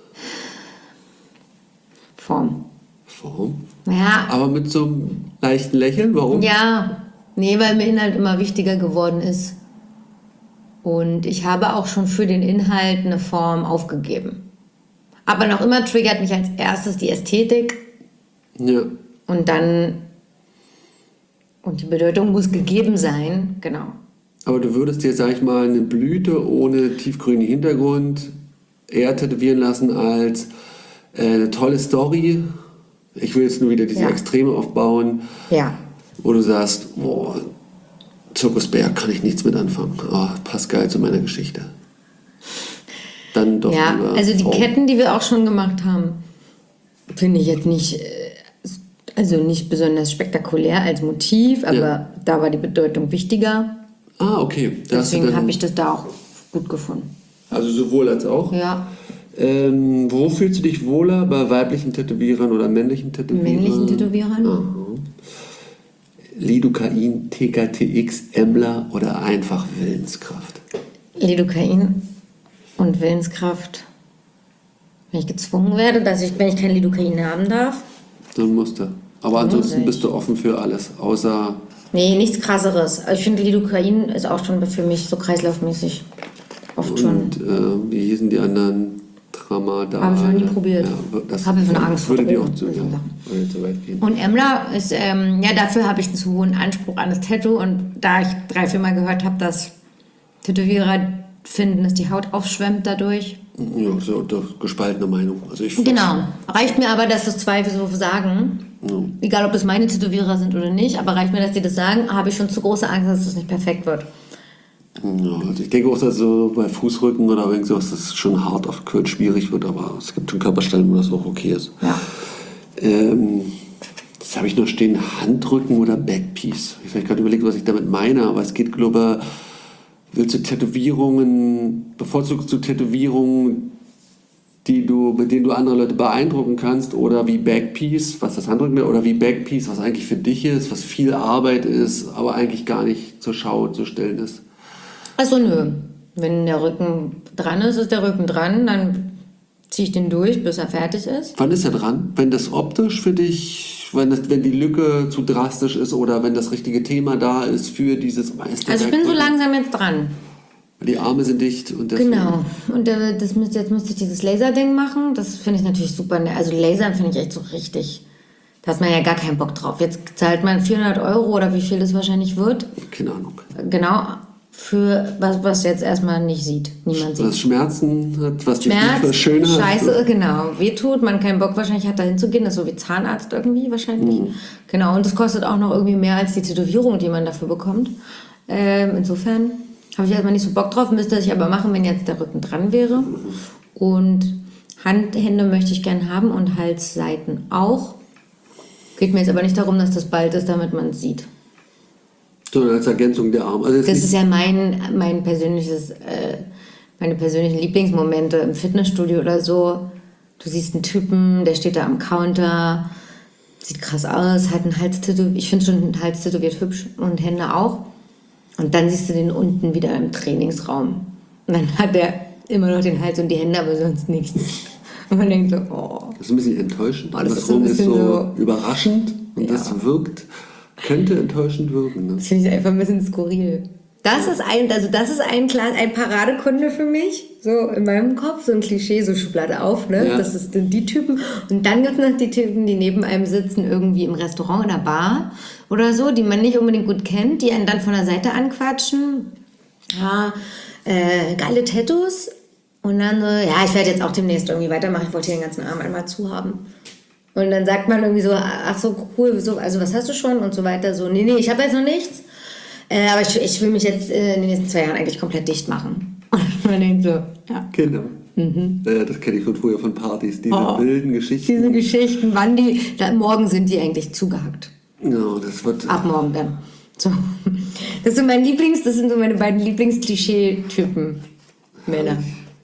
Form. Form? Ja. Aber mit so einem leichten Lächeln? Warum? Ja. Nee, weil mir Inhalt immer wichtiger geworden ist. Und ich habe auch schon für den Inhalt eine Form aufgegeben. Aber noch immer triggert mich als erstes die Ästhetik Ja. und dann, und die Bedeutung muss gegeben sein, genau. Aber du würdest dir, sag ich mal, eine Blüte ohne tiefgrünen Hintergrund eher tätowieren lassen als äh, eine tolle Story. Ich will jetzt nur wieder diese Ja. Extreme aufbauen, Ja. wo du sagst, boah, Zirkusbär kann ich nichts mit anfangen. Oh, passt geil zu meiner Geschichte. Dann doch Ja, lieber also die Form. Ketten, die wir auch schon gemacht haben, finde ich jetzt nicht, äh, also nicht besonders spektakulär als Motiv, aber Ja. da war die Bedeutung wichtiger. Ah, okay. Da hast du Deswegen dann- habe ich das da auch gut gefunden. Also sowohl als auch. Ja, Ähm, wo fühlst du dich wohler? Bei weiblichen Tätowierern oder männlichen Tätowierern? männlichen Tätowierern. Aha. Lidocain, T K T X, Emmler oder einfach Willenskraft? Lidocain und Willenskraft. Wenn ich gezwungen werde, dass ich, wenn ich kein Lidocain haben darf. Dann musst du. Aber Dann ansonsten muss ich. bist du offen für alles, außer... Nee, nichts krasseres. Ich finde, Lidocain ist auch schon für mich so kreislaufmäßig. Oft schon. Und äh, wie hießen die anderen? Tramadol. Habe ich noch nie probiert. Ja, das Habe ich eine Angst vor würde dir auch Drogen, zu, solche ja, Sachen. würde zu weit gehen. Und Emmler ist, ähm, ja, dafür habe ich einen zu hohen Anspruch an das Tattoo. Und da ich drei, vier Mal gehört habe, dass Tätowierer finden, dass die Haut aufschwemmt dadurch. Ja, so doch gespaltene Meinung. Also ich Genau. Reicht mir aber, dass das zwei so sagen. Ja. Egal, ob das meine Tätowierer sind oder nicht, aber reicht mir, dass die das sagen, habe ich schon zu große Angst, dass das nicht perfekt wird. Ja, also ich denke auch, dass so bei Fußrücken oder irgend sowas, das schon hart auf Kürz schwierig wird, aber es gibt schon Körperstellen, wo das auch okay ist. Ja. Ähm, jetzt habe ich noch stehen, Handrücken oder Backpiece. Ich habe gerade überlegt, was ich damit meine, aber es geht, glaube ich, willst du Tätowierungen, bevorzugst du Tätowierungen, die du, mit denen du andere Leute beeindrucken kannst, oder wie Backpiece, was das Handrücken wäre, oder wie Backpiece, was eigentlich für dich ist, was viel Arbeit ist, aber eigentlich gar nicht zur Schau zu stellen ist. Also nö. Wenn der Rücken dran ist, ist der Rücken dran, dann ziehe ich den durch, bis er fertig ist. Wann ist er dran? Wenn das optisch für dich, wenn, das, wenn die Lücke zu drastisch ist oder wenn das richtige Thema da ist für dieses Meisterwerk. Also ich bin so langsam jetzt dran. Die Arme sind dicht und deswegen, Genau. Und äh, das müsste, jetzt müsste ich dieses Laserding machen. Das finde ich natürlich super. Ne? Also Lasern finde ich echt so richtig Da hat man ja gar keinen Bock drauf. Jetzt zahlt man vierhundert Euro oder wie viel das wahrscheinlich wird. Keine Ahnung. Genau, für was, was jetzt erstmal nicht sieht. Niemand sieht. Was Schmerzen hat, was Schmerz, dich nicht für schön hat. Scheiße, genau. Wehtut, man keinen Bock wahrscheinlich hat, da hinzugehen. Das ist so wie Zahnarzt irgendwie wahrscheinlich. Mhm. Genau, und es kostet auch noch irgendwie mehr als die Tätowierung, die man dafür bekommt. Ähm, insofern habe ich erstmal nicht so Bock drauf, müsste ich aber machen, wenn jetzt der Rücken dran wäre. Mhm. Und Hand, Hände möchte ich gern haben und Halsseiten auch. Geht mir jetzt aber nicht darum, dass das bald ist, damit man es sieht. Sondern als Ergänzung der Arme. Also das ist ja mein, mein persönliches, äh, meine persönlichen Lieblingsmomente im Fitnessstudio oder so. Du siehst einen Typen, der steht da am Counter, sieht krass aus, hat einen Hals tätowiert. Ich finde schon einen Hals tätowiert hübsch und Hände auch. Und dann siehst du den unten wieder im Trainingsraum. Und dann hat er immer noch den Hals und die Hände, aber sonst nichts. Und man denkt so, oh. Das ist ein bisschen enttäuschend. Oh, das das ist, so ein bisschen ist so, so überraschend und ja. Das wirkt, könnte enttäuschend wirken. Ne? Das finde ich einfach ein bisschen skurril. Das ist ein, also das ist ein, ein Paradekunde für mich, so in meinem Kopf, so ein Klischee, so Schublade auf, ne? Ja. Das sind die Typen. Und dann gibt es noch die Typen, die neben einem sitzen, irgendwie im Restaurant, in der Bar oder so, die man nicht unbedingt gut kennt, die einen dann von der Seite anquatschen. Ja, äh, geile Tattoos. Und dann so, ja, ich werde jetzt auch demnächst irgendwie weitermachen, ich wollte hier den ganzen Arm einmal zu haben. Und dann sagt man irgendwie so, ach so, cool, so, also was hast du schon und so weiter. So, nee, nee, ich habe jetzt noch nichts. Äh, aber ich, ich will mich jetzt äh, in den nächsten zwei Jahren eigentlich komplett dicht machen. Und man denkt so, ja. Genau. Mhm. Äh, das kenne ich von früher von Partys, diese oh, wilden Geschichten. Diese Geschichten, wann die, da, morgen sind die eigentlich zugehackt. Ja, das wird... Ab morgen dann. So. Das sind mein Lieblings, das sind so meine beiden Lieblings-Klischee-Typen. Männer.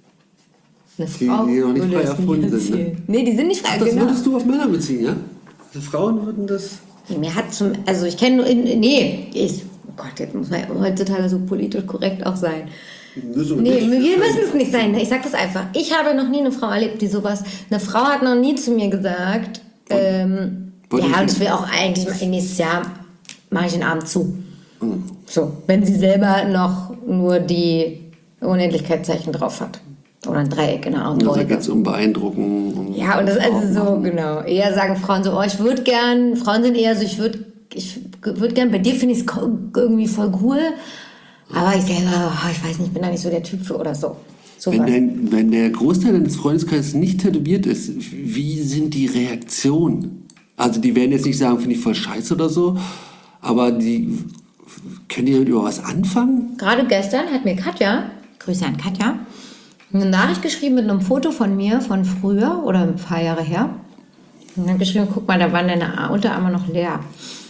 Eine Frau die, die noch nicht frei erfunden sind. Ne? Nee, die sind nicht frei. Ach, das genau. würdest du auf Männer beziehen, ja? Also Frauen würden das... Nee, mir hat zum... Also ich kenne nur... Nee, ich... Oh Gott, jetzt muss man heutzutage so politisch korrekt auch sein. So nee, wir müssen es nicht sein. Ich sag das einfach. Ich habe noch nie eine Frau erlebt, die sowas... Eine Frau hat noch nie zu mir gesagt... Ähm, ja, und ich will auch eigentlich nächstes Jahr mache ich den Abend zu. Mhm. So, wenn sie selber noch nur die Unendlichkeitszeichen drauf hat. Oder ein Dreieck in der Armbeuge. Also da geht es um Beeindrucken. Um ja, und das ist also so, genau. Eher sagen Frauen so, oh, ich würde gern, Frauen sind eher so, ich würde ich würd gern, bei dir finde ich es irgendwie voll cool, aber ich selber, oh, ich weiß nicht, ich bin da nicht so der Typ für oder so. so wenn, dein, wenn der Großteil deines Freundeskreises nicht tätowiert ist, wie sind die Reaktionen? Also die werden jetzt nicht sagen, finde ich voll scheiße oder so, aber die können die damit über was anfangen? Gerade gestern hat mir Katja, Grüße an Katja, eine Nachricht geschrieben mit einem Foto von mir von früher oder ein paar Jahre her. Und dann geschrieben, guck mal, da waren deine Unterarme noch leer.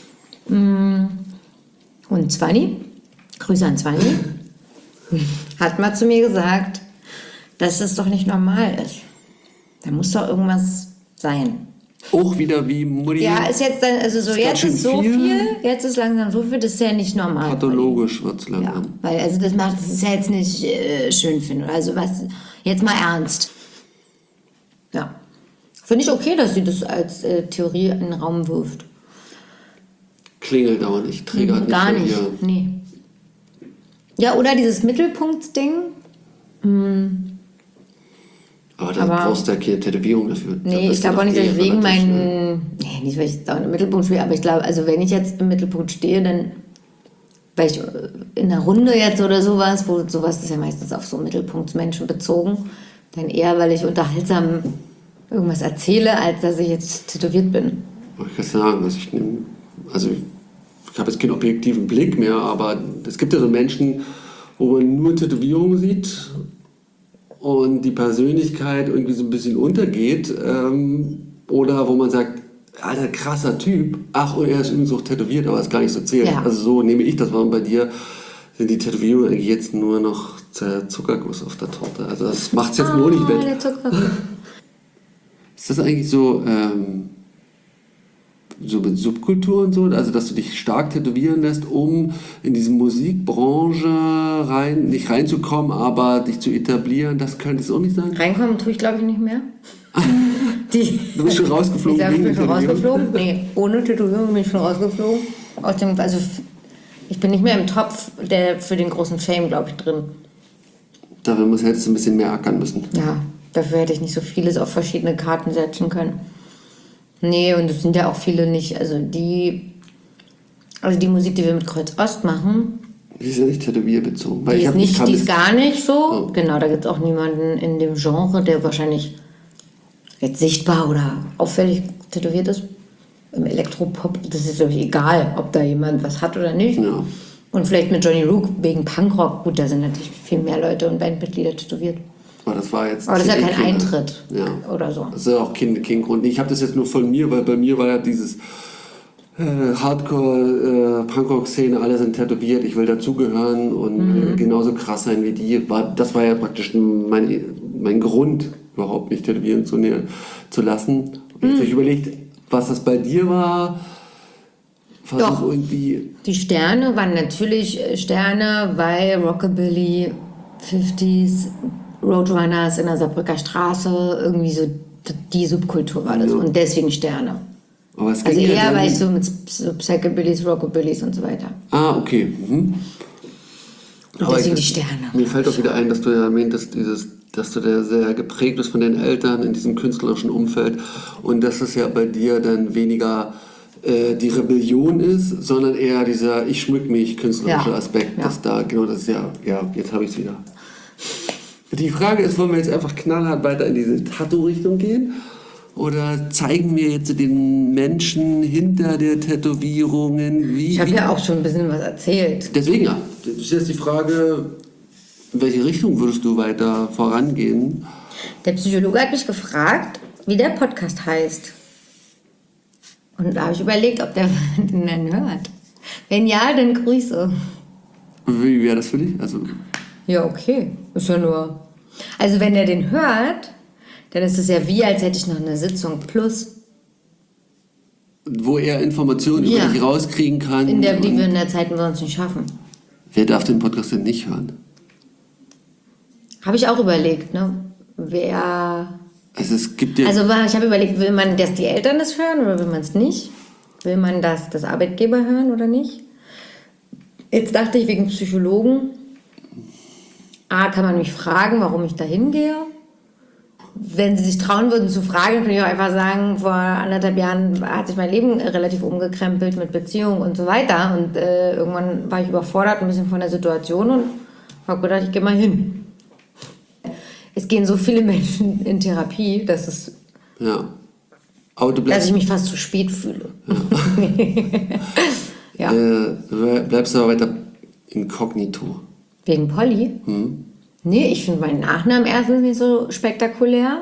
Und Zwanni, Grüße an Zwanni, hat mal zu mir gesagt, dass es doch nicht normal ist. Da muss doch irgendwas sein. Auch wieder wie Mutti. Ja, ist jetzt dann, also so, jetzt ist so viel. viel, jetzt ist langsam so viel, das ist ja nicht normal. Pathologisch wird es langsam. Ja, weil, also das macht, das ist ja jetzt nicht äh, schön, finde ich. Also was, jetzt mal ernst. Ja. Finde ich okay, dass sie das als äh, Theorie in den Raum wirft. Klingelt aber nicht, triggert mhm, gar nicht. Gar nicht, nee. Ja, oder dieses Mittelpunktsding. Hm. Aber da brauchst du ja keine Tätowierung dafür. Nee, da ich glaube auch nicht, dass ich wegen meinen... Nee, nicht, weil ich da im Mittelpunkt stehe, aber ich glaube, also wenn ich jetzt im Mittelpunkt stehe, dann... Weil ich in einer Runde jetzt oder sowas, wo sowas ist ja meistens auf so Mittelpunktsmenschen bezogen, dann eher, weil ich unterhaltsam irgendwas erzähle, als dass ich jetzt tätowiert bin. Ich kann sagen, also ich nehme... Also ich habe jetzt keinen objektiven Blick mehr, aber es gibt ja so Menschen, wo man nur Tätowierungen sieht und die Persönlichkeit irgendwie so ein bisschen untergeht, ähm, oder wo man sagt, alter, krasser Typ, ach, und er ist übrigens auch tätowiert, aber das gar nicht so zählt. Ja. Also so nehme ich das wahr. Und bei dir sind die Tätowierungen eigentlich jetzt nur noch der Zuckerguss auf der Torte. Also das macht es jetzt oh, nur nicht wett. Der Zuckerguss. Ist das eigentlich so, ähm, so mit Subkultur und so, also dass du dich stark tätowieren lässt, um in diese Musikbranche rein, nicht reinzukommen, aber dich zu etablieren, das könnte es auch nicht sein? Reinkommen tue ich, glaube ich, nicht mehr. Die, du bist schon rausgeflogen? Ich bin schon rausgeflogen? Nee, ohne Tätowierung bin ich schon rausgeflogen. Aus dem, also ich bin nicht mehr im Topf der für den großen Fame, glaube ich, drin. Dafür muss, hättest du ein bisschen mehr ackern müssen. Ja, dafür hätte ich nicht so vieles auf verschiedene Karten setzen können. Nee, und es sind ja auch viele nicht, also die, also die Musik, die wir mit Kreuz Ost machen, Die ist ja nicht tätowierbezogen. Weil die ich ist, hab, nicht, ich kann die ist das- gar nicht so. Oh. Genau, da gibt es auch niemanden in dem Genre, der wahrscheinlich jetzt sichtbar oder auffällig tätowiert ist. Im Elektropop, das ist glaube ich egal, ob da jemand was hat oder nicht. Ja. Und vielleicht mit Johnny Rook wegen Punkrock, gut, da sind natürlich viel mehr Leute und Bandmitglieder tätowiert. Aber das war jetzt. Aber das ist ja eh kein kein- Eintritt Ja. oder so. Das ist ja auch kein, kein Grund. Ich habe das jetzt nur von mir, weil bei mir war ja dieses äh, Hardcore, äh, Punkrock-Szene, alle sind tätowiert, ich will dazugehören und Mhm. äh, genauso krass sein wie die. War, das war ja praktisch mein, mein Grund, überhaupt nicht tätowieren zu, ne, zu lassen. Und jetzt Mhm. habe ich überlegt, was das bei dir war. Versuch Doch. irgendwie. Die Sterne waren natürlich äh, Sterne, weil Rockabilly, fünfziger, Roadrunners in der Saarbrücker Straße, irgendwie so die Subkultur war das. Ja. Und deswegen Sterne. Aber es Also ging ja eher, dann- weil ich so mit so Psychobillys, Rockabillys und so weiter. Ah, okay. Mhm. Und Aber deswegen ich- die Sterne. Mir fällt auch wieder ein, dass du ja erwähntest, dieses, dass du da sehr geprägt bist von den Eltern in diesem künstlerischen Umfeld und dass es ja bei dir dann weniger äh, die Rebellion ist, sondern eher dieser ich schmück mich künstlerische Ja. Aspekt, Ja. dass da, genau, das ist ja, ja, jetzt habe ich es wieder. Die Frage ist, wollen wir jetzt einfach knallhart weiter in diese Tattoo-Richtung gehen? Oder zeigen wir jetzt den Menschen hinter der Tätowierungen, wie... Ich habe wie ja auch schon ein bisschen was erzählt. Deswegen ja, das ist jetzt die Frage, in welche Richtung würdest du weiter vorangehen? Der Psychologe hat mich gefragt, wie der Podcast heißt. Und da habe ich überlegt, ob der den dann hört. Wenn ja, dann Grüße. Wie wäre das für dich? Also, Ja, okay. Ist ja nur. Also, wenn er den hört, dann ist es ja wie, als hätte ich noch eine Sitzung plus, wo er Informationen Ja. über dich rauskriegen kann. in der, die und wir in der Zeit sonst nicht schaffen. wer darf den Podcast denn nicht hören? Habe ich auch überlegt, ne? Wer. Also es gibt ja... Also, ich habe überlegt, will man, dass die Eltern das hören oder will man es nicht? Will man das, das Arbeitgeber hören oder nicht? Jetzt dachte ich wegen Psychologen. A, kann man mich fragen, warum ich da hingehe. Wenn sie sich trauen würden zu fragen, könnte ich auch einfach sagen, vor anderthalb Jahren hat sich mein Leben relativ umgekrempelt mit Beziehungen und so weiter. Und äh, irgendwann war ich überfordert ein bisschen von der Situation und habe gedacht, ich gehe mal hin. Es gehen so viele Menschen in Therapie, dass, es, ja. Aber du dass bleibst, ich mich fast zu spät fühle. Ja. äh, du bleibst aber weiter inkognito. Wegen Polly? Hm? Nee, ich finde meinen Nachnamen erstens nicht so spektakulär.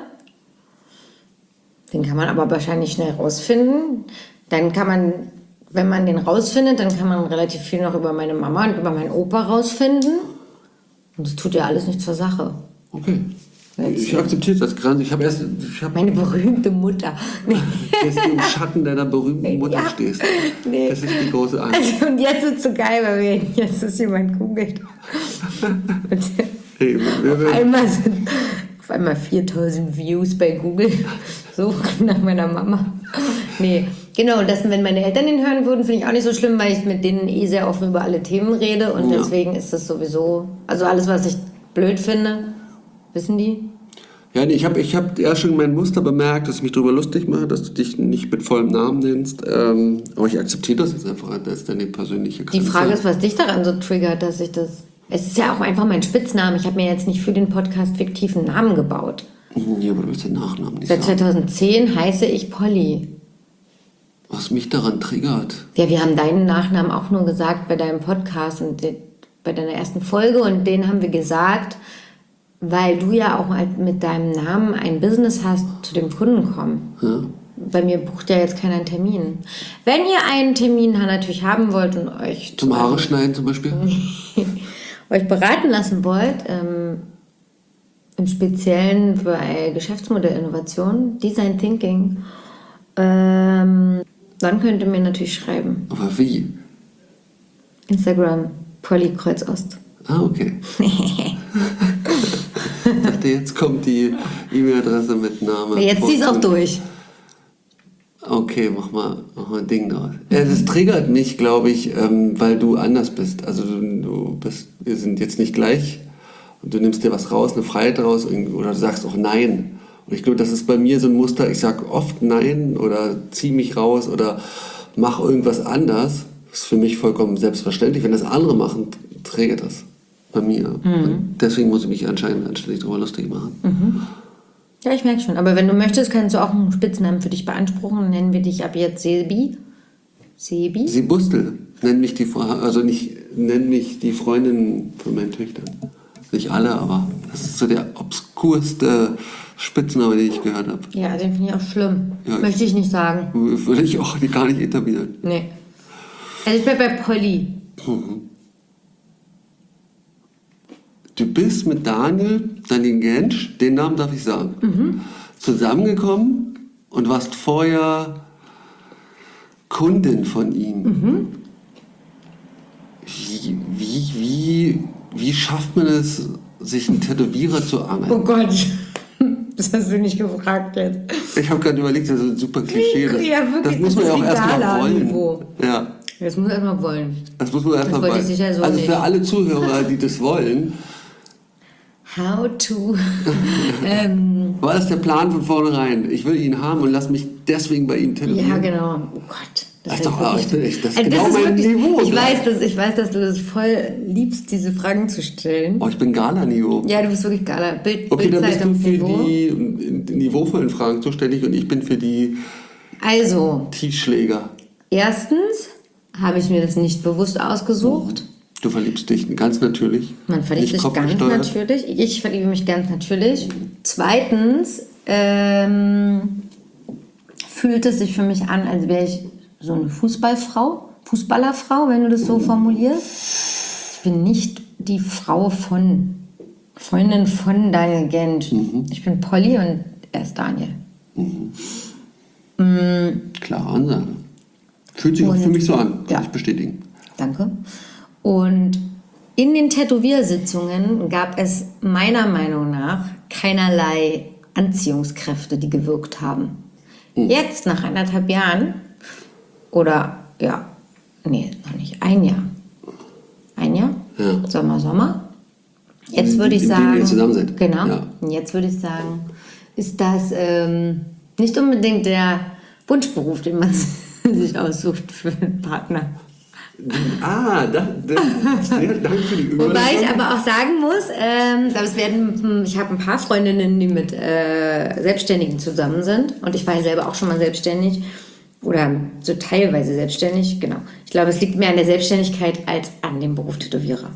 Den kann man aber wahrscheinlich schnell rausfinden. Dann kann man, wenn man den rausfindet, dann kann man relativ viel noch über meine Mama und über meinen Opa rausfinden. Und das tut ja alles nicht zur Sache. Okay. Ich akzeptiere das gerade. Ich habe erst... Ich hab, Meine berühmte Mutter. Nee. dass du im Schatten deiner berühmten Mutter Ja. stehst. Nee. Das ist die große Angst. Also, und jetzt ist es so geil, weil wir jetzt ist jemand googelt. Und Hey, wir, auf wir, einmal sind auf einmal viertausend Views bei Google. Suchen nach meiner Mama. Nee, genau. Und das, wenn meine Eltern den hören würden, finde ich auch nicht so schlimm, weil ich mit denen eh sehr offen über alle Themen rede. Und Ja. deswegen ist das sowieso, also alles, was ich blöd finde, wissen die. Ja, nee, ich habe ich hab ja schon mein Muster bemerkt, dass ich mich darüber lustig mache, dass du dich nicht mit vollem Namen nennst. Ähm, aber ich akzeptiere das jetzt einfach, das ist deine persönliche Die Grenze. Frage ist, was dich daran so triggert, dass ich das... Es ist ja auch einfach mein Spitzname. Ich habe mir jetzt nicht für den Podcast fiktiven Namen gebaut. Ja, aber du willst den Nachnamen nicht Seit sagen. zweitausendzehn heiße ich Polly. Was mich daran triggert. Ja, wir haben deinen Nachnamen auch nur gesagt bei deinem Podcast und de- bei deiner ersten Folge und den haben wir gesagt, weil du ja auch halt mit deinem Namen ein Business hast, zu dem Kunden kommen. Ja. Bei mir bucht ja jetzt keiner einen Termin. Wenn ihr einen Termin natürlich haben wollt und euch Zum Haare schneiden zum Beispiel? euch beraten lassen wollt, ähm, im Speziellen für eine Geschäftsmodellinnovation, Design Thinking, ähm, dann könnt ihr mir natürlich schreiben. Aber wie? Instagram, Polly Kreuzost. Ah, okay. Ich dachte, jetzt kommt die E-Mail-Adresse mit Namen. Jetzt zieh's auch durch. Okay, mach mal, mach mal ein Ding draus. Ja, das triggert mich, glaube ich, ähm, weil du anders bist. Also du, du bist, wir sind jetzt nicht gleich und du nimmst dir was raus, eine Freiheit raus irgendwie, oder du sagst auch Nein. Und ich glaube, das ist bei mir so ein Muster, ich sage oft nein oder zieh mich raus oder mach irgendwas anders. Das ist für mich vollkommen selbstverständlich. Wenn das andere machen, trägt das bei mir. Mhm. Und deswegen muss ich mich anscheinend anständig darüber lustig machen. Mhm. Ja, ich merke schon. Aber wenn du möchtest, kannst du auch einen Spitznamen für dich beanspruchen. Nennen wir dich ab jetzt Sebi. Sebi? Sebustel. Nenn mich die, also nicht, nenn mich die Freundin von meinen Töchtern. Nicht alle, aber das ist so der obskurste Spitzname, den ich gehört habe. Ja, den finde ich auch schlimm. Ja, Möchte ich nicht sagen. Würde ich auch gar nicht etablieren. Nee. Also ich bin bei Polly. Mhm. Du bist mit Daniel, Daniel Gensch, den Namen darf ich sagen, mhm. zusammengekommen und warst vorher Kundin von ihm. Mhm. Wie, wie, wie, wie schafft man es, sich einen Tätowierer zu angeln? Oh Gott, das hast du nicht gefragt jetzt. Ich habe gerade überlegt, das ist ein super Klischee. Das, ja, wirklich, das muss man ja auch erstmal wollen. Niveau. Ja. Das muss man erstmal wollen. Das muss man erstmal wollen. Ich sicher so also nicht. Für alle Zuhörer, die das wollen. How to. ähm, War das der Plan von vornherein? Ich will ihn haben und lass mich deswegen bei ihm tätowieren. Ja, genau. Oh Gott. Das, ist, doch, ich bin echt, das ist also genau das ist mein wirklich, Niveau. Ich weiß, dass, ich weiß, dass du das voll liebst, diese Fragen zu stellen. Oh, ich bin Gala-Niveau. Ja, du bist wirklich Gala. Bild, okay, dann bist du für Niveau. die niveauvollen Fragen zuständig und ich bin für die also, Tiefschläger. Erstens habe ich mir das nicht bewusst ausgesucht. Du verliebst dich ganz natürlich. Man verliebt sich ganz natürlich. Ich verliebe mich ganz natürlich. Zweitens ähm, fühlt es sich für mich an, als wäre ich so eine Fußballfrau, Fußballerfrau, wenn du das so formulierst. Ich bin nicht die Frau von, Freundin von Daniel Gensch. Mhm. Ich bin Polly und er ist Daniel. Mhm. Mhm. Klare Ansage. Fühlt sich und, auch für mich so an, kann ja. ich bestätigen. Danke. Und in den Tätowiersitzungen gab es meiner Meinung nach keinerlei Anziehungskräfte, die gewirkt haben. Mhm. Jetzt, nach anderthalb Jahren, oder ja, nee, noch nicht, ein Jahr. Ein Jahr? Ja. Sommer, Sommer. Jetzt würde ich in sagen, dem ihr zusammen seid. Genau. Ja. Und jetzt würde ich sagen, ist das ähm, nicht unbedingt der Wunschberuf, den man sich aussucht für einen Partner. Ah, das, das, sehr danke für die Überleitung. Wobei ich aber auch sagen muss, ähm, das werden, ich habe ein paar Freundinnen, die mit äh, Selbstständigen zusammen sind. Und ich war ja selber auch schon mal selbstständig. Oder so teilweise selbstständig, genau. Ich glaube, es liegt mehr an der Selbstständigkeit als an dem Beruf Tätowierer.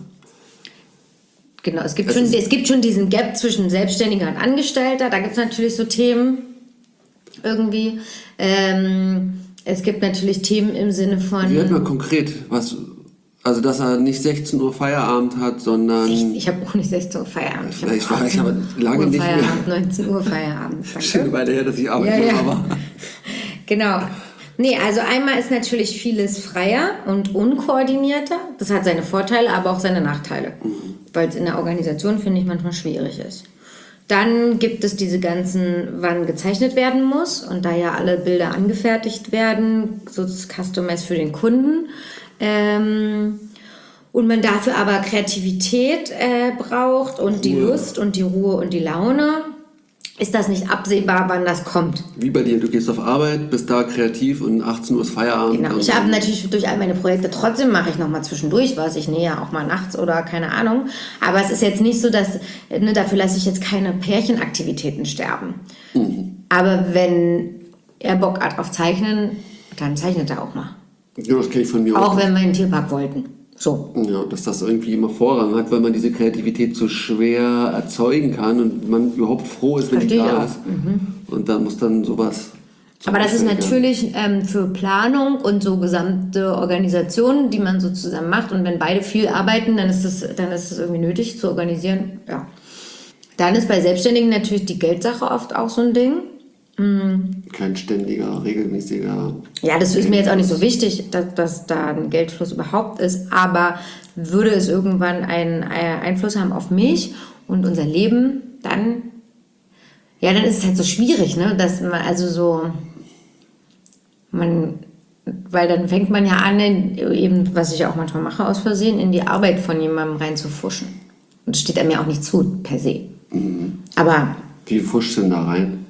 Genau, es gibt, schon, es gibt schon diesen Gap zwischen Selbstständiger und Angestellter. Da gibt es natürlich so Themen irgendwie. Ähm, es gibt natürlich Themen im Sinne von... Wie hört man konkret, was... Also, dass er nicht sechzehn Uhr Feierabend hat, sondern... Ich habe auch nicht sechzehn Uhr Feierabend. Ich, ich, war, ich habe lange Uhr nicht mehr... Feierabend, neunzehn Uhr Feierabend. Schon eine Weile her, dass ich Arbeitgeber ja, ja. war. Genau. Nee, also einmal ist natürlich vieles freier und unkoordinierter. Das hat seine Vorteile, aber auch seine Nachteile. Mhm. Weil es in der Organisation, finde ich, manchmal schwierig ist. Dann gibt es diese ganzen, wann gezeichnet werden muss. Und da ja alle Bilder angefertigt werden, so das Customize für den Kunden. Ähm, und man dafür aber Kreativität äh, braucht und die Lust und die Ruhe und die Laune, ist das nicht absehbar, wann das kommt. Wie bei dir, du gehst auf Arbeit, bist da kreativ und achtzehn Uhr ist Feierabend. Genau, ich habe natürlich durch all meine Projekte, trotzdem mache ich nochmal zwischendurch was, ich nähe ja auch mal nachts oder keine Ahnung, aber es ist jetzt nicht so, dass, ne, dafür lasse ich jetzt keine Pärchenaktivitäten sterben. Mhm. Aber wenn er Bock hat auf Zeichnen, dann zeichnet er auch mal. Ja, das kenne ich von mir auch. Auch wenn wir in den Tierpark wollten. So. Ja, dass das irgendwie immer Vorrang hat, weil man diese Kreativität so schwer erzeugen kann und man überhaupt froh ist, wenn Verstehe die da ich auch. ist. Mhm. Und dann muss dann sowas... Aber das ist natürlich ähm, für Planung und so gesamte Organisationen, die man so zusammen macht. Und wenn beide viel arbeiten, dann ist es dann ist es irgendwie nötig zu organisieren. Ja. Dann ist bei Selbstständigen natürlich die Geldsache oft auch so ein Ding. Mhm. Kein ständiger, regelmäßiger... Ja, das ist mir jetzt auch nicht so wichtig, dass, dass da ein Geldfluss überhaupt ist. Aber würde es irgendwann einen Einfluss haben auf mich und unser Leben, dann... Ja, dann ist es halt so schwierig, ne? Dass man also so... Man, weil dann fängt man ja an, in, eben, was ich auch manchmal mache aus Versehen, in die Arbeit von jemandem reinzufuschen. Und das steht einem ja auch nicht zu, per se. Mhm. Aber... Wie fuschst du denn da rein?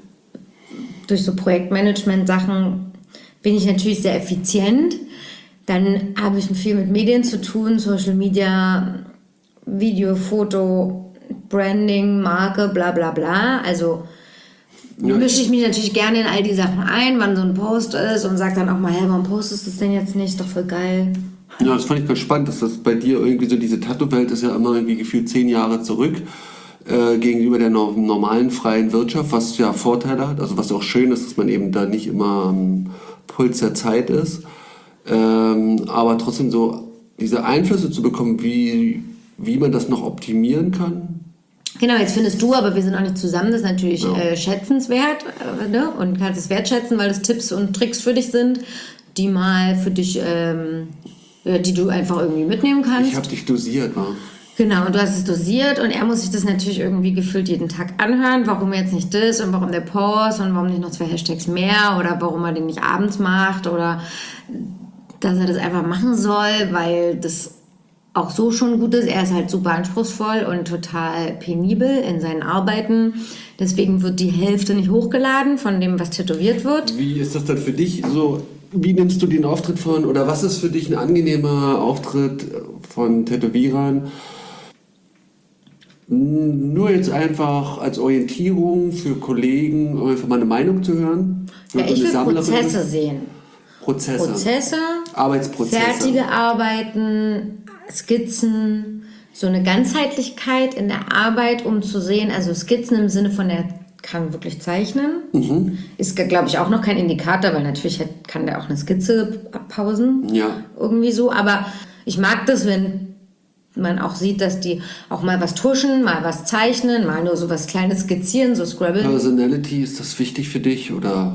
durch so Projektmanagement-Sachen bin ich natürlich sehr effizient. Dann habe ich viel mit Medien zu tun, Social Media, Video, Foto, Branding, Marke, bla bla bla. Also ja. mische ich mich natürlich gerne in all die Sachen ein, wann so ein Post ist und sage dann auch mal, hey, warum postest du das denn jetzt nicht? Doch voll geil. Ja, das fand ich ganz spannend, dass das bei dir irgendwie so, diese Tattoo-Welt ist ja immer irgendwie gefühlt zehn Jahre zurück äh, gegenüber der no- normalen freien Wirtschaft, was ja Vorteile hat, also was auch schön ist, dass man eben da nicht immer am Puls der Zeit ist, ähm, aber trotzdem so diese Einflüsse zu bekommen, wie, wie man das noch optimieren kann. Genau, jetzt findest du, aber wir sind auch nicht zusammen, das ist natürlich ja. äh, schätzenswert äh, ne? Und kannst es wertschätzen, weil das Tipps und Tricks für dich sind, die mal für dich... Ähm, die du einfach irgendwie mitnehmen kannst. Ich habe dich dosiert, wa? Genau, und du hast es dosiert und er muss sich das natürlich irgendwie gefühlt jeden Tag anhören, warum jetzt nicht das und warum der Post und warum nicht noch zwei Hashtags mehr oder warum er den nicht abends macht oder dass er das einfach machen soll, weil das auch so schon gut ist. Er ist halt super anspruchsvoll und total penibel in seinen Arbeiten. Deswegen wird die Hälfte nicht hochgeladen von dem, was tätowiert wird. Wie ist das dann für dich so? Wie nimmst du den Auftritt von, oder was ist für dich ein angenehmer Auftritt von Tätowierern? Nur jetzt einfach als Orientierung für Kollegen, um einfach mal eine Meinung zu hören? Ja, ich will Prozesse sehen. Prozesse. Prozesse, Arbeitsprozesse. Fertige Arbeiten, Skizzen, so eine Ganzheitlichkeit in der Arbeit, um zu sehen, also Skizzen im Sinne von der kann wirklich zeichnen. Mhm. Ist, glaube ich, auch noch kein Indikator, weil natürlich kann der auch eine Skizze abpausen. Ja. Irgendwie so. Aber ich mag das, wenn man auch sieht, dass die auch mal was tuschen, mal was zeichnen, mal nur so was Kleines skizzieren, so Scrabble. Personality, ist das wichtig für dich, oder?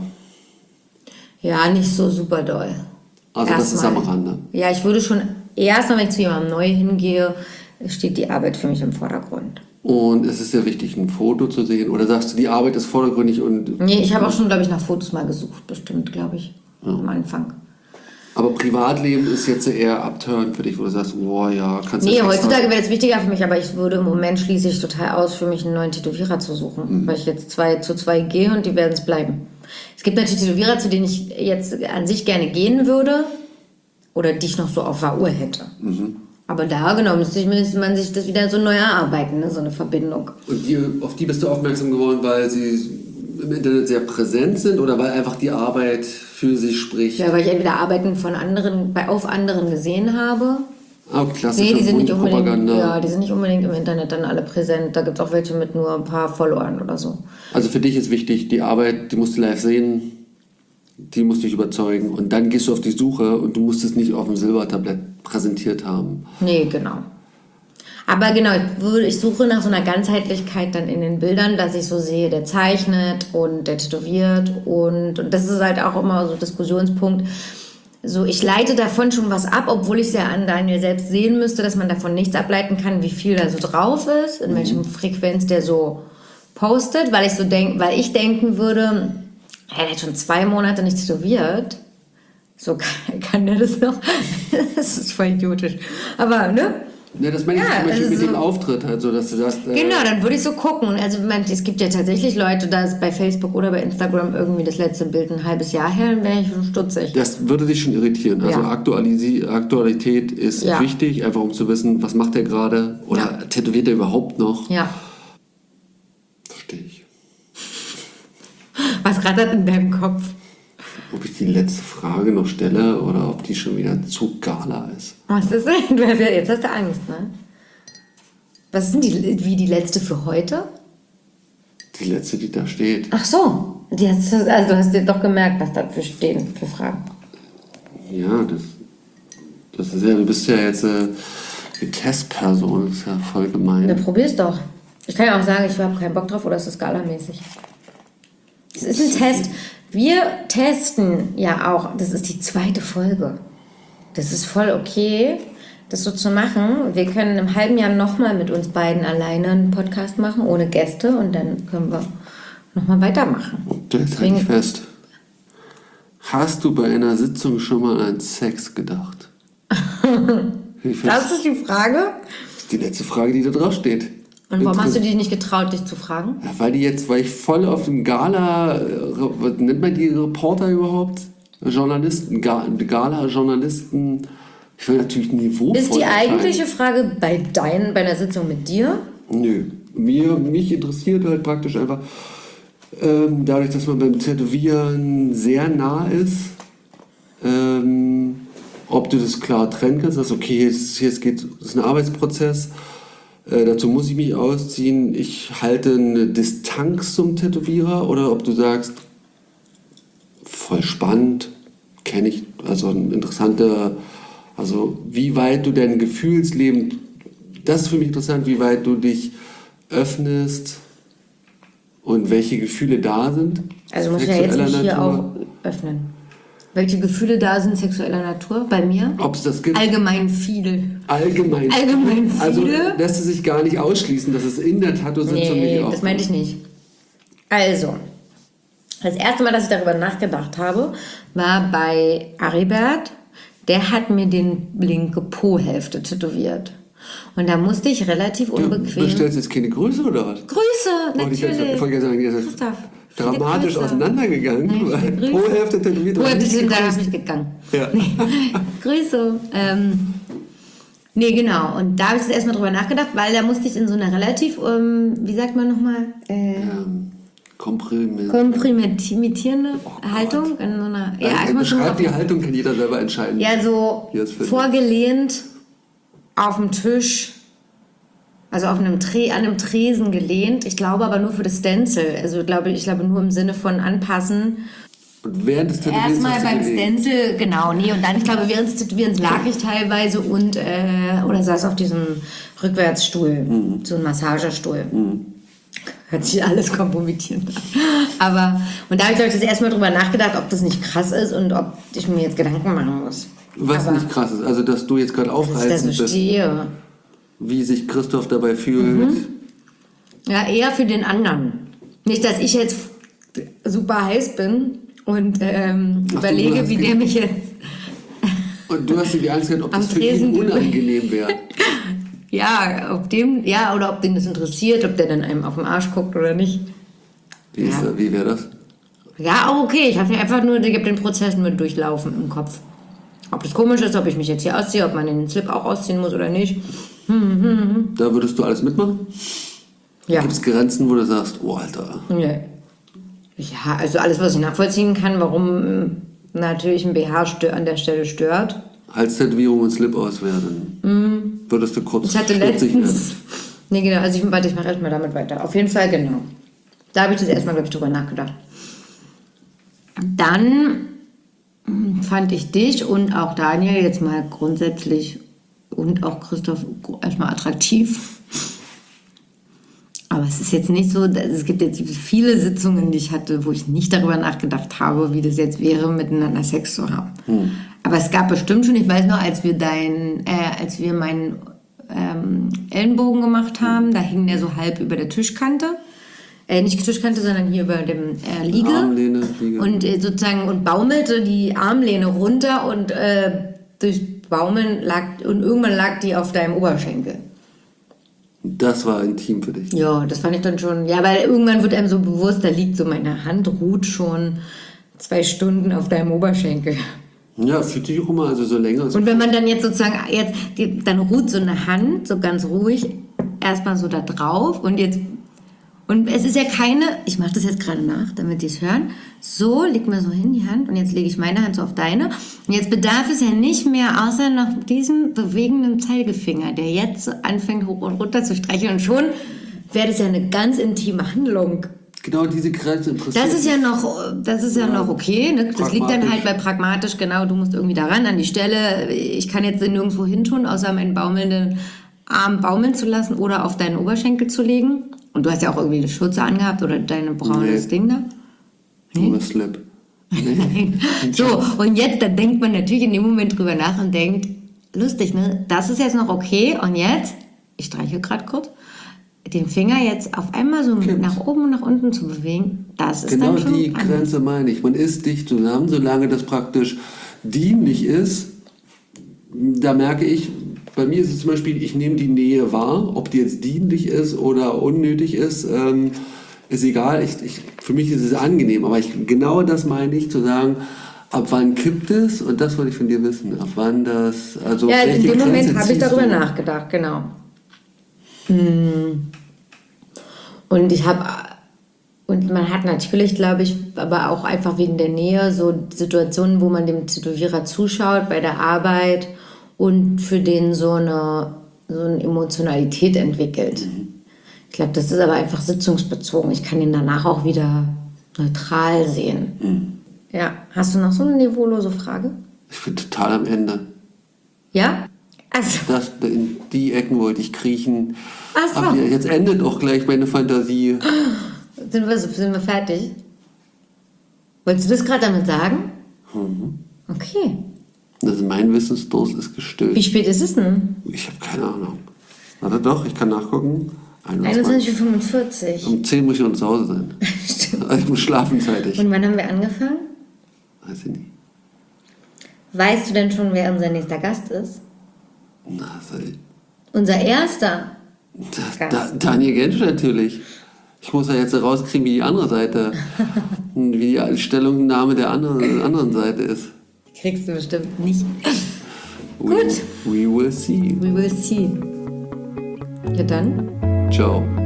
Ja, nicht so super doll. Also erst das ist am Rande. Ja, ich würde schon erst mal, wenn ich zu jemandem neu hingehe, steht die Arbeit für mich im Vordergrund. Und es ist ja wichtig, ein Foto zu sehen. Oder sagst du, die Arbeit ist vordergründig und... Nee, ich habe auch schon, glaube ich, nach Fotos mal gesucht, bestimmt, glaube ich, ja. am Anfang. Aber Privatleben ist jetzt eher abturn für dich, wo du sagst, boah, ja, kannst du... Nee, heutzutage wäre es wichtiger für mich, aber ich würde im Moment schließe ich total aus, für mich einen neuen Tätowierer zu suchen. Mhm. Weil ich jetzt zwei zu zwei gehe und die werden es bleiben. Es gibt natürlich Tätowierer, zu denen ich jetzt an sich gerne gehen würde oder die ich noch so auf der Uhr hätte. Mhm. Aber da, genau, müsste man sich das wieder so neu erarbeiten, ne? So eine Verbindung. Und die, auf die bist du aufmerksam geworden, weil sie im Internet sehr präsent sind oder weil einfach die Arbeit für sie spricht? Ja, weil ich entweder Arbeiten von anderen, bei auf anderen gesehen habe. Ah, klassische nee, die sind nicht unbedingt, Propaganda. Ja, die sind nicht unbedingt im Internet dann alle präsent. Da gibt es auch welche mit nur ein paar Followern oder so. Also für dich ist wichtig, die Arbeit, die musst du live sehen, die musst dich überzeugen und dann gehst du auf die Suche und du musst es nicht auf dem Silbertablett präsentiert haben. Nee, genau. Aber genau, ich suche nach so einer Ganzheitlichkeit dann in den Bildern, dass ich so sehe, der zeichnet und der tätowiert und, und das ist halt auch immer so Diskussionspunkt. So, ich leite davon schon was ab, obwohl ich es ja an Daniel selbst sehen müsste, dass man davon nichts ableiten kann, wie viel da so drauf ist, in mhm. welchem Frequenz der so postet, weil ich so denk, weil ich denken würde, er hat schon zwei Monate nicht tätowiert. So kann, kann der das noch? Das ist voll idiotisch. Aber, ne? Ja, das meine ich ja, zum Beispiel also mit so dem Auftritt, also dass du das... Äh genau, dann würde ich so gucken. Also man, es gibt ja tatsächlich Leute, da ist bei Facebook oder bei Instagram irgendwie das letzte Bild ein halbes Jahr her, dann wäre ich schon stutzig. Das würde dich schon irritieren. Also ja. Aktualisi- Aktualität ist ja. wichtig, einfach um zu wissen, was macht der gerade oder ja. tätowiert er überhaupt noch? Ja. Verstehe ich. Was rattert in deinem Kopf? Ob ich die letzte Frage noch stelle oder ob die schon wieder zu gala ist. Was ist denn? Du hast ja, jetzt hast du Angst, ne? Was ist denn die, wie die letzte für heute? Die letzte, die da steht. Ach so. Die hast, also du hast dir doch gemerkt, was dafür stehen, für Fragen. Ja, das, das ist ja, du bist ja jetzt äh, die Testperson, das ist ja voll gemein. Ja, probier's doch. Ich kann ja auch sagen, ich habe keinen Bock drauf oder es ist skalamäßig. Es ist ein Test. Wir testen ja auch, das ist die zweite Folge. Das ist voll okay, das so zu machen. Wir können im halben Jahr nochmal mit uns beiden alleine einen Podcast machen, ohne Gäste. Und dann können wir nochmal weitermachen. Und jetzt halte ich fest. Hast du bei einer Sitzung schon mal an Sex gedacht? Das ist die Frage? Das ist die letzte Frage, die da drauf steht. Und warum hast du dich nicht getraut, dich zu fragen? Ja, weil die jetzt, weil ich voll auf dem Gala, was nennt man die Reporter überhaupt? Journalisten, Gala-Journalisten. Ich will natürlich niveauvoll Ist die erscheinen. eigentliche Frage bei deinen, bei einer Sitzung mit dir? Nö. Mir, mich interessiert halt praktisch einfach, ähm, dadurch, dass man beim Tätowieren sehr nah ist, ähm, ob du das klar trennen kannst, dass okay, hier ist, hier ist, geht, das ist ein Arbeitsprozess, äh, dazu muss ich mich ausziehen, ich halte eine Distanz zum Tätowierer, oder ob du sagst, voll spannend, kenne ich, also ein interessanter, also wie weit du dein Gefühlsleben, das ist für mich interessant, wie weit du dich öffnest und welche Gefühle da sind. Also muss ich ja jetzt nicht hier auch öffnen. Welche Gefühle da sind sexueller Natur bei mir? Ob es das gibt? Allgemein viele. Allgemein, Allgemein viele? Also lässt es sich gar nicht ausschließen, dass es in der Tattoo-Sitzung Nee, nicht auch das meinte ich nicht. Also, das erste Mal, dass ich darüber nachgedacht habe, war bei Aribert. Der hat mir den linke Po-Hälfte tätowiert. Und da musste ich relativ unbequem... Du bestellst jetzt keine Grüße oder was? Grüße, Oh, ich natürlich. wollte sagen, ihr seid Christoph, dramatisch viele Grüße. auseinandergegangen. Nein, viele Grüße. Po-Hälfte tätowiert. Po-Hälfte sind da nicht gegangen. Ja. Nee. Grüße. Ähm, nee, genau. Und da habe ich jetzt erstmal drüber nachgedacht, weil da musste ich in so einer relativ, ähm, wie sagt man nochmal, äh, Ähm, Komprimiert. komprimitierende Oh Haltung. In so einer, ja, Ja, ich muss schon beschreib auf, die Haltung, kann jeder selber entscheiden. ja, so Wie er es findet. vorgelehnt auf dem Tisch, also auf einem Tre an einem Tresen gelehnt. Ich glaube aber nur für das Stencil. Also ich glaube, ich glaube nur im Sinne von anpassen. Und während des Tätowierens Erstmal hast du beim gelegt. Stencil, genau, nee, und dann, ich glaube, während des Tätowierens lag ich teilweise und, äh, oder saß auf diesem Rückwärtsstuhl, Mhm. so ein Massagestuhl. Hört sich alles kompromittierend an. Aber, und da habe ich, glaube ich, das erste Mal drüber nachgedacht, ob das nicht krass ist und ob ich mir jetzt Gedanken machen muss. Was Aber nicht krass ist, also dass du jetzt gerade dass ich da aufreizend so bist, stehe. wie sich Christoph dabei fühlt. Mhm. Ja, eher für den anderen. Nicht, dass ich jetzt super heiß bin und ähm, Ach du, überlege, du hast wie ge- der mich jetzt Und du hast dir die Angst gehabt, ob Am das für ihn Tresen drüber. unangenehm wäre. Ja, ob dem, ja, oder ob den das interessiert, ob der dann einem auf den Arsch guckt oder nicht. Wie, ist Ja. er- wie wäre das? Ja, auch okay. Ich habe mir einfach nur, ich habe den Prozess nur durchlaufen im Kopf. Ob das komisch ist, ob ich mich jetzt hier ausziehe, ob man den Slip auch ausziehen muss oder nicht. Da würdest du alles mitmachen? Ja. Gibt es Grenzen, wo du sagst, oh Alter, Nee. Ja, also alles, was ich nachvollziehen kann, warum ähm, natürlich ein B H stö- an der Stelle stört. Halstätowierung und Slip auswerten. Würdest du kurz Mhm. Ich hatte stutzig letztens. Nee, genau, also ich, warte, ich mache erstmal damit weiter. Auf jeden Fall, genau. Da habe ich das erstmal, glaube ich, drüber nachgedacht. Dann mm, fand ich dich und auch Daniel jetzt mal grundsätzlich und auch Christoph erstmal attraktiv. Aber es ist jetzt nicht so, dass- es gibt jetzt viele Sitzungen, die ich hatte, wo ich nicht darüber nachgedacht habe, wie das jetzt wäre, miteinander Sex zu haben. Aber es gab bestimmt schon, ich weiß noch, als wir dein, äh, als wir meinen ähm, Ellenbogen gemacht haben, da hing der so halb über der Tischkante. Äh, nicht Tischkante, sondern hier über dem äh, Liege. Armlehne, Liege. Und äh, sozusagen und baumelte die Armlehne runter und äh, durch Baumeln lag, und irgendwann lag die auf deinem Oberschenkel. Das war intim für dich. Ja, das fand ich dann schon, ja, weil irgendwann wird einem so bewusst, da liegt so meine Hand, ruht schon zwei Stunden auf deinem Oberschenkel. Ja, fühlt sich auch immer, also so länger. So Und wenn man dann jetzt sozusagen, jetzt, die, dann ruht so eine Hand, so ganz ruhig, erstmal so da drauf und jetzt, und es ist ja keine, ich mache das jetzt gerade nach, damit die es hören, so, leg mal so hin die Hand und jetzt lege ich meine Hand so auf deine und jetzt bedarf es ja nicht mehr, außer noch diesem bewegenden Zeigefinger, der jetzt so anfängt hoch und runter zu streicheln und schon wäre das ja eine ganz intime Handlung. genau diese Grenze interessiert Das ist ja mich. noch, das ist ja, Ja. noch okay. Ne? Das liegt dann Pragmatisch. halt bei pragmatisch, genau, du musst irgendwie daran, an die Stelle. Ich kann jetzt nirgendwo hin tun, außer meinen baumelnden Arm baumeln zu lassen oder auf deinen Oberschenkel zu legen. Und du hast ja auch irgendwie eine Schürze angehabt oder deine braunes Nee. Ding da. Nur Slip. Nein. So, und jetzt, da denkt man natürlich in dem Moment drüber nach und denkt, lustig, ne? Das ist jetzt noch okay. Und jetzt, ich streiche gerade kurz, den Finger jetzt auf einmal so nach oben und nach unten zu bewegen, das ist Genau dann schon die anders. Grenze meine ich. Man ist dicht zusammen, solange das praktisch dienlich ist. Da merke ich, bei mir ist es zum Beispiel, ich nehme die Nähe wahr, ob die jetzt dienlich ist oder unnötig ist, ähm, ist egal. Ich, ich, für mich ist es angenehm, aber ich, genau das meine ich, zu sagen, ab wann kippt es? Und das wollte ich von dir wissen. Ab wann das, also Ja, in welche dem Moment Grenze habe ich ziehst darüber du? nachgedacht, genau. Hm. Und ich habe, und man hat natürlich, glaube ich, aber auch einfach wegen der Nähe so Situationen, wo man dem Tätowierer zuschaut bei der Arbeit und für den so eine, so eine Emotionalität entwickelt. Mhm. Ich glaube, das ist aber einfach sitzungsbezogen. Ich kann ihn danach auch wieder neutral sehen. Mhm. Ja, hast du noch so eine niveaulose Frage? Ich bin total am Ende. Ja? Also, Das, in die Ecken wollte ich kriechen. Ach so. Aber jetzt endet auch gleich meine Fantasie. sind wir, sind wir fertig? Wolltest du das gerade damit sagen? Mhm. Okay. Also mein Wissensdurst ist gestillt. Wie spät ist es denn? Ich habe keine Ahnung. Warte doch, ich kann nachgucken. einundzwanzig Uhr fünfundvierzig. Um zehn muss ich schon zu Hause sein. Stimmt. Also ich muss schlafen zeitig. Und wann haben wir angefangen? Weiß ich nicht. Weißt du denn schon, wer unser nächster Gast ist? Na, sei, Unser erster. das, Gast. da, Daniel Gensch natürlich. Ich muss ja jetzt rauskriegen, wie die andere Seite, wie die Stellungnahme der anderen, anderen Seite ist. Kriegst du bestimmt nicht. We, Gut. We will see. We will see. Ja dann. Ciao.